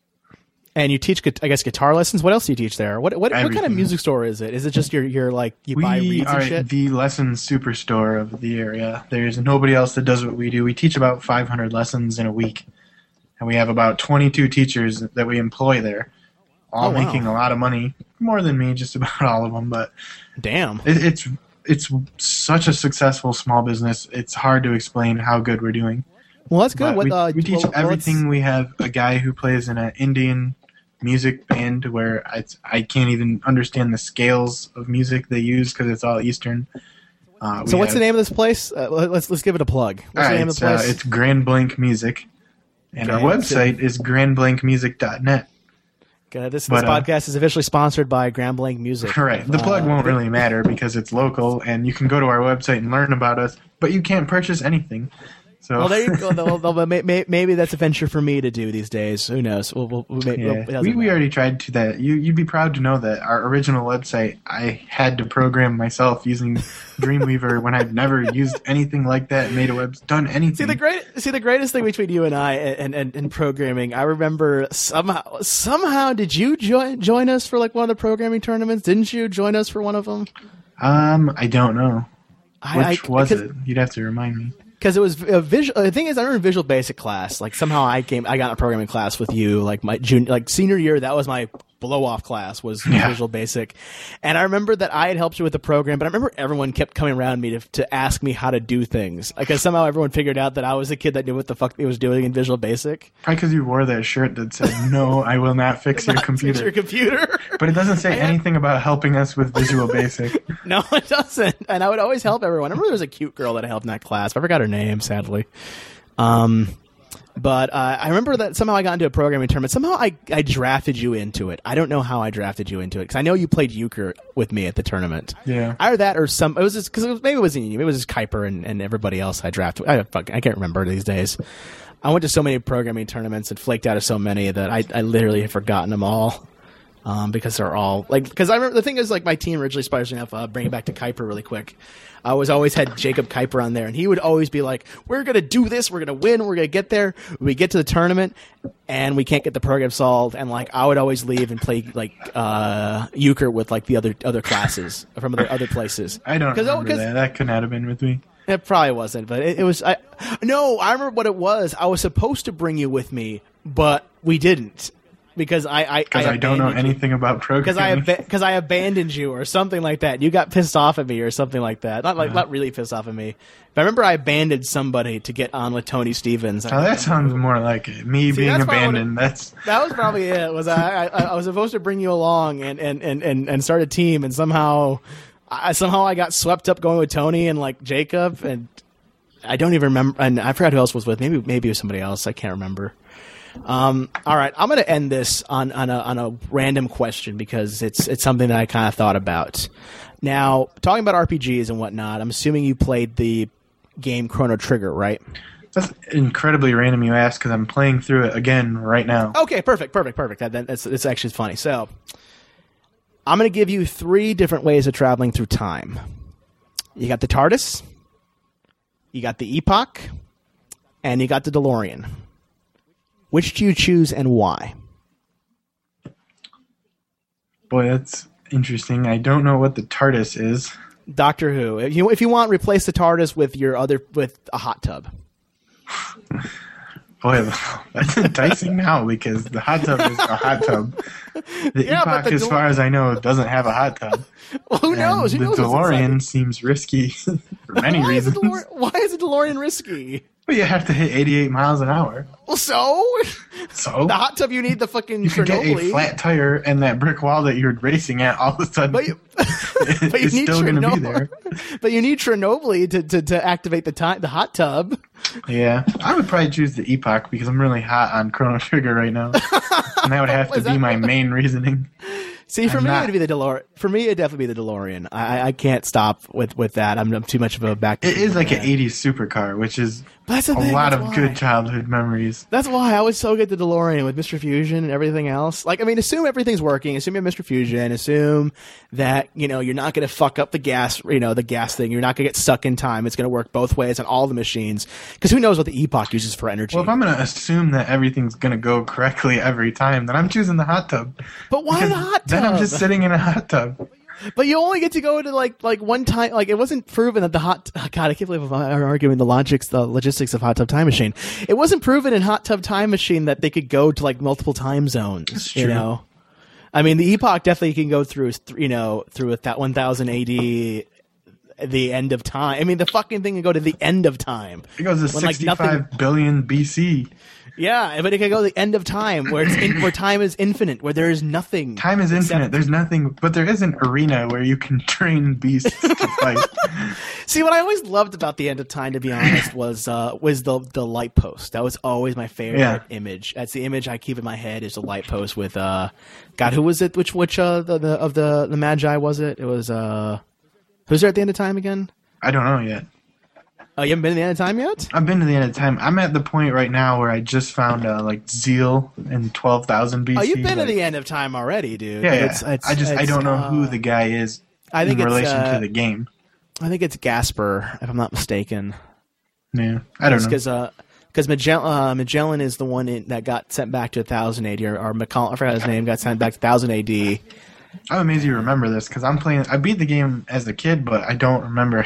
you teach, I guess, guitar lessons. What else do you teach there? What kind of music store is it? Is it just you're like you buy reeds and shit? We are the lesson superstore of the area. There's nobody else that does what we do. We teach about 500 lessons in a week, and we have about 22 teachers that we employ there. All making a lot of money, more than me, just about all of them. But damn, it's such a successful small business. It's hard to explain how good we're doing. Well, that's good. We teach everything. We have a guy who plays in an Indian music band where I can't even understand the scales of music they use because it's all Eastern. So what's the name of this place? Let's give it a plug. What's the name of the place? It's Grand Blank Music, and our website is grandblankmusic.net. This podcast is officially sponsored by Grand Blank Music. Right. The plug won't really matter because it's local, and you can go to our website and learn about us, but you can't purchase anything. So. Well, there you go. Maybe that's a venture for me to do these days. Who knows? We already tried to that. You'd be proud to know that our original website, I had to program myself using Dreamweaver when I'd never used anything like that, done anything. See, the greatest thing between you and I and programming, I remember somehow did you join us for like one of the programming tournaments? Didn't you join us for one of them? I don't know. Which was it? You'd have to remind me. Because it was a visual. The thing is, I remember Visual Basic class. Like somehow I got in a programming class with you. Like my senior year, that was my blow off class was Visual Basic, and I remember that I had helped you with the program. But I remember everyone kept coming around me to ask me how to do things. Because somehow everyone figured out that I was the kid that knew what the fuck he was doing in Visual Basic. Probably because you wore that shirt that said, "No, I will not fix your computer." Fix your computer. But it doesn't say anything about helping us with Visual Basic. No, it doesn't. And I would always help everyone. I remember there was a cute girl that I helped in that class. But I forgot her name, sadly. But I remember that somehow I got into a programming tournament. Somehow I drafted you into it. I don't know how I drafted you into it because I know you played euchre with me at the tournament. Yeah. Either that or it was just because maybe it wasn't you. It was just Kuiper and everybody else I drafted. I can't remember these days. I went to so many programming tournaments and flaked out of so many that I literally have forgotten them all. Because they're all because I remember the thing is my team originally Spiders enough. Bring it back to Kuiper really quick. I always had Jacob Kuiper on there, and he would always be like, "We're gonna do this. We're gonna win. We're gonna get there." We get to the tournament, and we can't get the program solved. And I would always leave and play euchre with the other classes from other places. I don't remember that. That could not have been with me. It probably wasn't, but it was. I remember what it was. I was supposed to bring you with me, but we didn't. Because I don't know anything about programming. Because I abandoned you or something like that. You got pissed off at me or something like that. Not really pissed off at me. But I remember I abandoned somebody to get on with Tony Stevens. Oh, that sounds more like it. Me being abandoned. That was probably it. Was I was supposed to bring you along and start a team, and somehow I got swept up going with Tony and Jacob, and I don't even remember. And I forgot who else was with. Maybe it was somebody else. I can't remember. All right, I'm going to end this on a random question because it's something that I kind of thought about. Now, talking about RPGs and whatnot, I'm assuming you played the game Chrono Trigger, right? That's incredibly random you ask because I'm playing through it again right now. Okay, perfect. It's actually funny. So, I'm going to give you 3 different ways of traveling through time. You got the TARDIS, you got the Epoch, and you got the DeLorean. Which do you choose and why? Boy, that's interesting. I don't know what the TARDIS is. Doctor Who. If you want, replace the TARDIS with a hot tub. Boy, that's enticing now because the hot tub is a hot tub. The Epoch, as far as I know, doesn't have a hot tub. Well, who knows? The DeLorean seems risky for many reasons. Why is a DeLorean risky? Well, you have to hit 88 miles an hour. Well, so the hot tub, you need the fucking you could get a flat tire and that brick wall that you're racing at all of a sudden. But it's still going to be there. But you need Chernobyl to activate the hot tub. Yeah, I would probably choose the Epoch because I'm really hot on Chrono Trigger right now, and that would have to be my main reasoning. See, for me, it'd be the DeLorean. For me, it'd definitely be the DeLorean. I can't stop with that. I'm too much of a back. It is like an 80s supercar, which is a lot of good childhood memories. That's why I was so good at the DeLorean with Mr. Fusion and everything else. Assume everything's working. Assume you have Mr. Fusion. Assume that, you're not going to fuck up the gas thing. You're not going to get stuck in time. It's going to work both ways on all the machines. Because who knows what the Epoch uses for energy. Well, if I'm going to assume that everything's going to go correctly every time, then I'm choosing the hot tub. But why the hot tub? Then I'm just sitting in a hot tub. But you only get to go to one time. It wasn't proven that the hot. God, I can't believe I'm arguing the logistics of Hot Tub Time Machine. It wasn't proven in Hot Tub Time Machine that they could go to multiple time zones. That's true. I mean, the Epoch definitely can go through 1000 AD, the end of time. I mean, the fucking thing can go to the end of time. It goes to 65 billion BC. Yeah, but it can go to the end of time, where where time is infinite, where there is nothing. Time is infinite. There's nothing, but there is an arena where you can train beasts to fight. See, what I always loved about the end of time, to be honest, was the light post. That was always my favorite image. That's the image I keep in my head, is the light post with God. Who was it? Which of the Magi was it? It was who's there at the end of time again? I don't know yet. Oh, you haven't been to the end of time yet? I've been to the end of time. I'm at the point right now where I just found Zeal in 12,000 BC. Oh, you've been to the end of time already, dude. Yeah. I don't know who the guy is in relation to the game. I think it's Gasper, if I'm not mistaken. Yeah, I don't know. Because Magellan is the one that got sent back to 1000 AD, or McCall, I forgot his name, got sent back to 1000 AD. I'm amazed you remember this, because I beat the game as a kid, but I don't remember.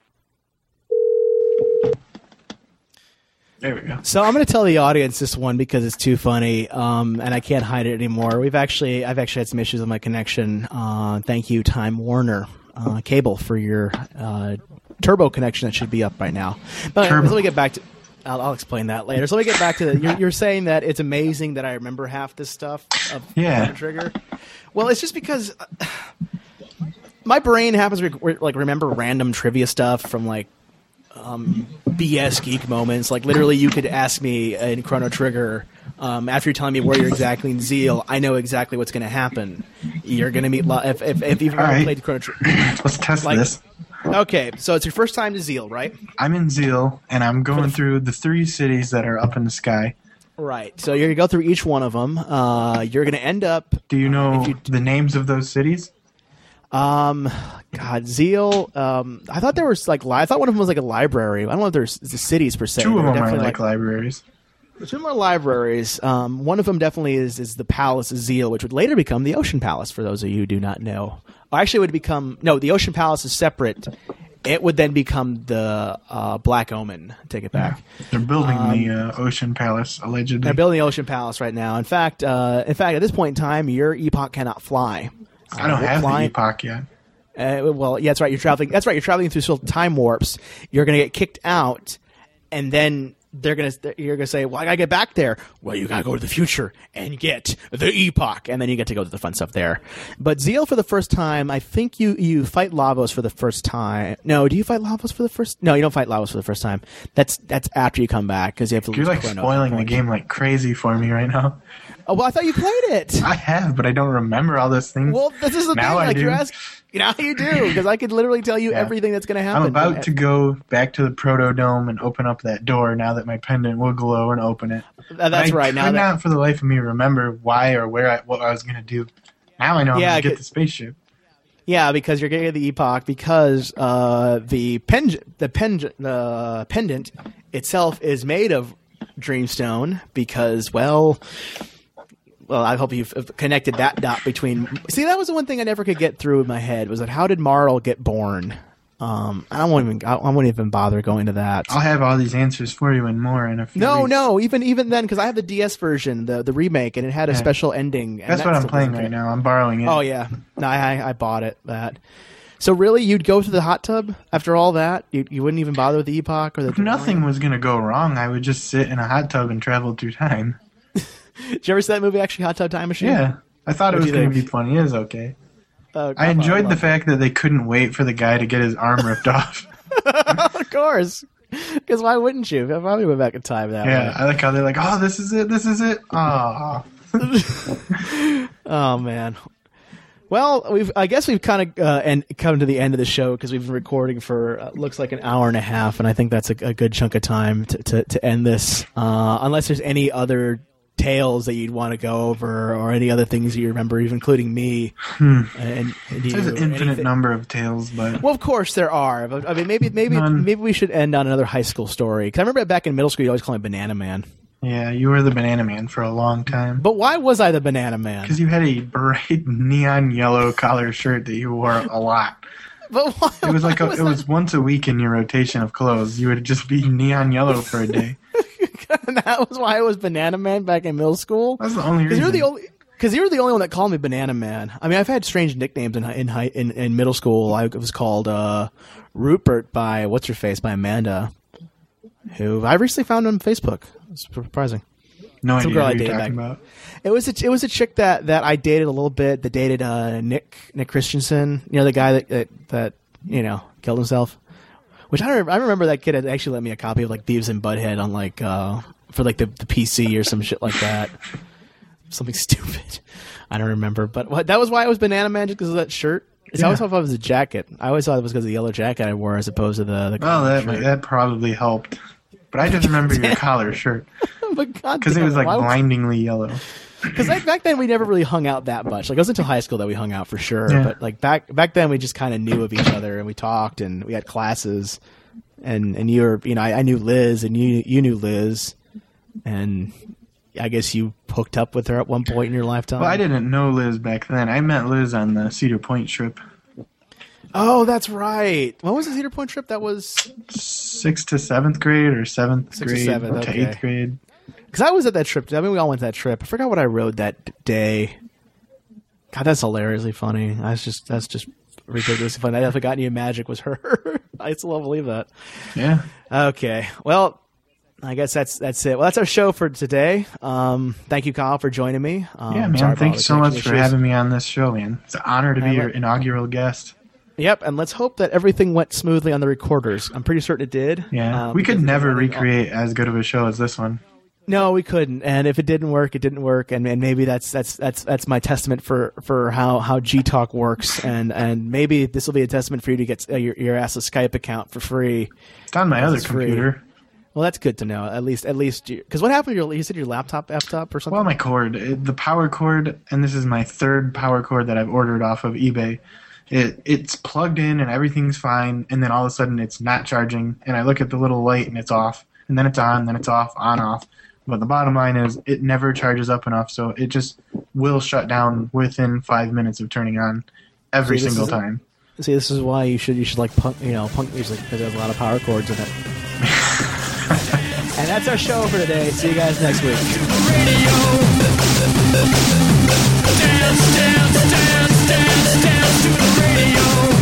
There we go. So I'm going to tell the audience this one because it's too funny, and I can't hide it anymore. I've actually had some issues with my connection. Thank you, Time Warner Cable, for your turbo connection that should be up right now. But let me get back to. I'll explain that later. So let me get back to you're saying that it's amazing that I remember half this stuff of Chrono Trigger. Well, it's just because my brain happens to remember random trivia stuff from BS geek moments. Like literally, you could ask me in Chrono Trigger after you're telling me where you're exactly in Zeal. I know exactly what's going to happen. You're going to meet if you've ever played Chrono Trigger. Let's test this. Okay, so it's your first time to Zeal, right? I'm in Zeal, and I'm going through the 3 cities that are up in the sky. Right. So you're going to go through each one of them. You're going to end up. Do you know the names of those cities? God, Zeal. I thought there was I thought one of them was like a library. I don't know if there's the cities per se. 2 of them are like libraries. 2 more libraries. One of them definitely is the Palace of Zeal, which would later become the Ocean Palace. For those of you who do not know, actually, it would become the Ocean Palace is separate. It would then become the Black Omen. Take it back. Yeah. They're building the Ocean Palace allegedly. They're building the Ocean Palace right now. In fact, at this point in time, your epoch cannot fly. I don't have the epoch yet. Well, yeah, that's right. You're traveling. That's right. You're traveling through sort of time warps. You're going to get kicked out, and then you're gonna say, "Well, I gotta get back there." Well, you gotta go to the future and get the epoch, and then you get to go to the fun stuff there. But Zeal for the first time, I think you fight Lavos for the first time. No, do you fight Lavos for the first? No, you don't fight Lavos for the first time. That's after you come back because you have to. You're like spoiling the game like crazy for me right now. Oh well, I thought you played it. I have, but I don't remember all those things. Well, this is the now thing. Like you're asking. Now you do, because I could literally tell you everything that's going to happen. I'm about to go back to the Protodome and open up that door now that my pendant will glow and open it. That's right. I could not for the life of me remember why or what I was going to do. Now I know I'm going to get the spaceship. Yeah, because you're getting the epoch, because the pendant itself is made of Dreamstone, because, well, I hope you've connected that dot between. See, that was the one thing I never could get through in my head was that how did Marl get born? I won't even bother going to that. I'll have all these answers for you and more in a few weeks. No, even then, because I have the DS version, the remake, and it had a special ending. And that's what I'm playing right now. I'm borrowing it. Oh yeah, no, I bought it. So really, you'd go to the hot tub after all that? You wouldn't even bother with the epoch or the. Nothing was going to go wrong. I would just sit in a hot tub and travel through time. Did you ever see that movie, actually, Hot Tub Time Machine? Yeah. I thought it was going to be funny. It was okay. I enjoyed the fact that they couldn't wait for the guy to get his arm ripped off. Of course. Because why wouldn't you? I probably went back in time that way. Yeah, I like how they're like, oh, this is it. Oh. Oh, man. Well, I guess we've kind of come to the end of the show because we've been recording for looks like an hour and a half, and I think that's a good chunk of time to end this. Unless there's any other tales that you'd want to go over, or any other things you remember, even including me. And there's an infinite number of tales, but well, of course there are. But, I mean, maybe we should end on another high school story. Because I remember back in middle school, you always called me Banana Man. Yeah, you were the Banana Man for a long time. But why was I the Banana Man? Because you had a bright neon yellow collar shirt that you wore a lot. But why? It was like it was once a week in your rotation of clothes. You would just be neon yellow for a day. That was why I was Banana Man back in middle school. That's the only reason. Because you were the only one that called me Banana Man. I mean, I've had strange nicknames in middle school. I was called Rupert by what's her face by Amanda, who I recently found on Facebook. It's surprising. No idea what you're talking about. It was a chick that I dated a little bit. That dated Nick Christensen. You know, the guy that killed himself. Which I remember that kid had actually lent me a copy of like Beavis and Butthead on like for like the PC or some shit like that. Something stupid. I don't remember, but that was why I was Banana Man, just because of that shirt. I always thought it was a jacket. I always thought it was because of the yellow jacket I wore as opposed to the well, that probably helped. But I just remember your collar shirt because it was like blindingly yellow. Because back then we never really hung out that much. Like it wasn't until high school that we hung out for sure. Yeah. But like back then we just kind of knew of each other and we talked and we had classes. And you were, I knew Liz and you knew Liz, and I guess you hooked up with her at one point in your lifetime. Well, I didn't know Liz back then. I met Liz on the Cedar Point trip. Oh, that's right. When was the Cedar Point trip? That was 6th to 7th grade or 7th grade to 8th grade. Because I was at that trip. I mean, we all went to that trip. I forgot what I rode that day. God, that's hilariously funny. That's just ridiculously funny. I forgot New Magic was her. I still don't believe that. Yeah. Okay. Well, I guess that's it. Well, that's our show for today. Thank you, Kyle, for joining me. Yeah, man. Thank you so much for having me on this show, man. It's an honor to be your inaugural guest. Yep, and let's hope that everything went smoothly on the recorders. I'm pretty certain it did. Yeah, we could never recreate as good of a show as this one. No, we couldn't. And if it didn't work, it didn't work. And maybe that's my testament for how G Talk works. And maybe this will be a testament for you to get your ass a Skype account for free. It's on my other computer. Free. Well, that's good to know. At least, because what happened to you said your laptop effed up or something? Well, my cord, the power cord, and this is my third power cord that I've ordered off of eBay. It's plugged in and everything's fine, and then all of a sudden it's not charging, and I look at the little light and it's off, and then it's on, then it's off, on, off. But the bottom line is it never charges up enough, so it just will shut down within 5 minutes of turning on every single time. See, this is why you should like punk music, because there's a lot of power chords in it. And that's our show for today. See you guys next week. Dance to the radio.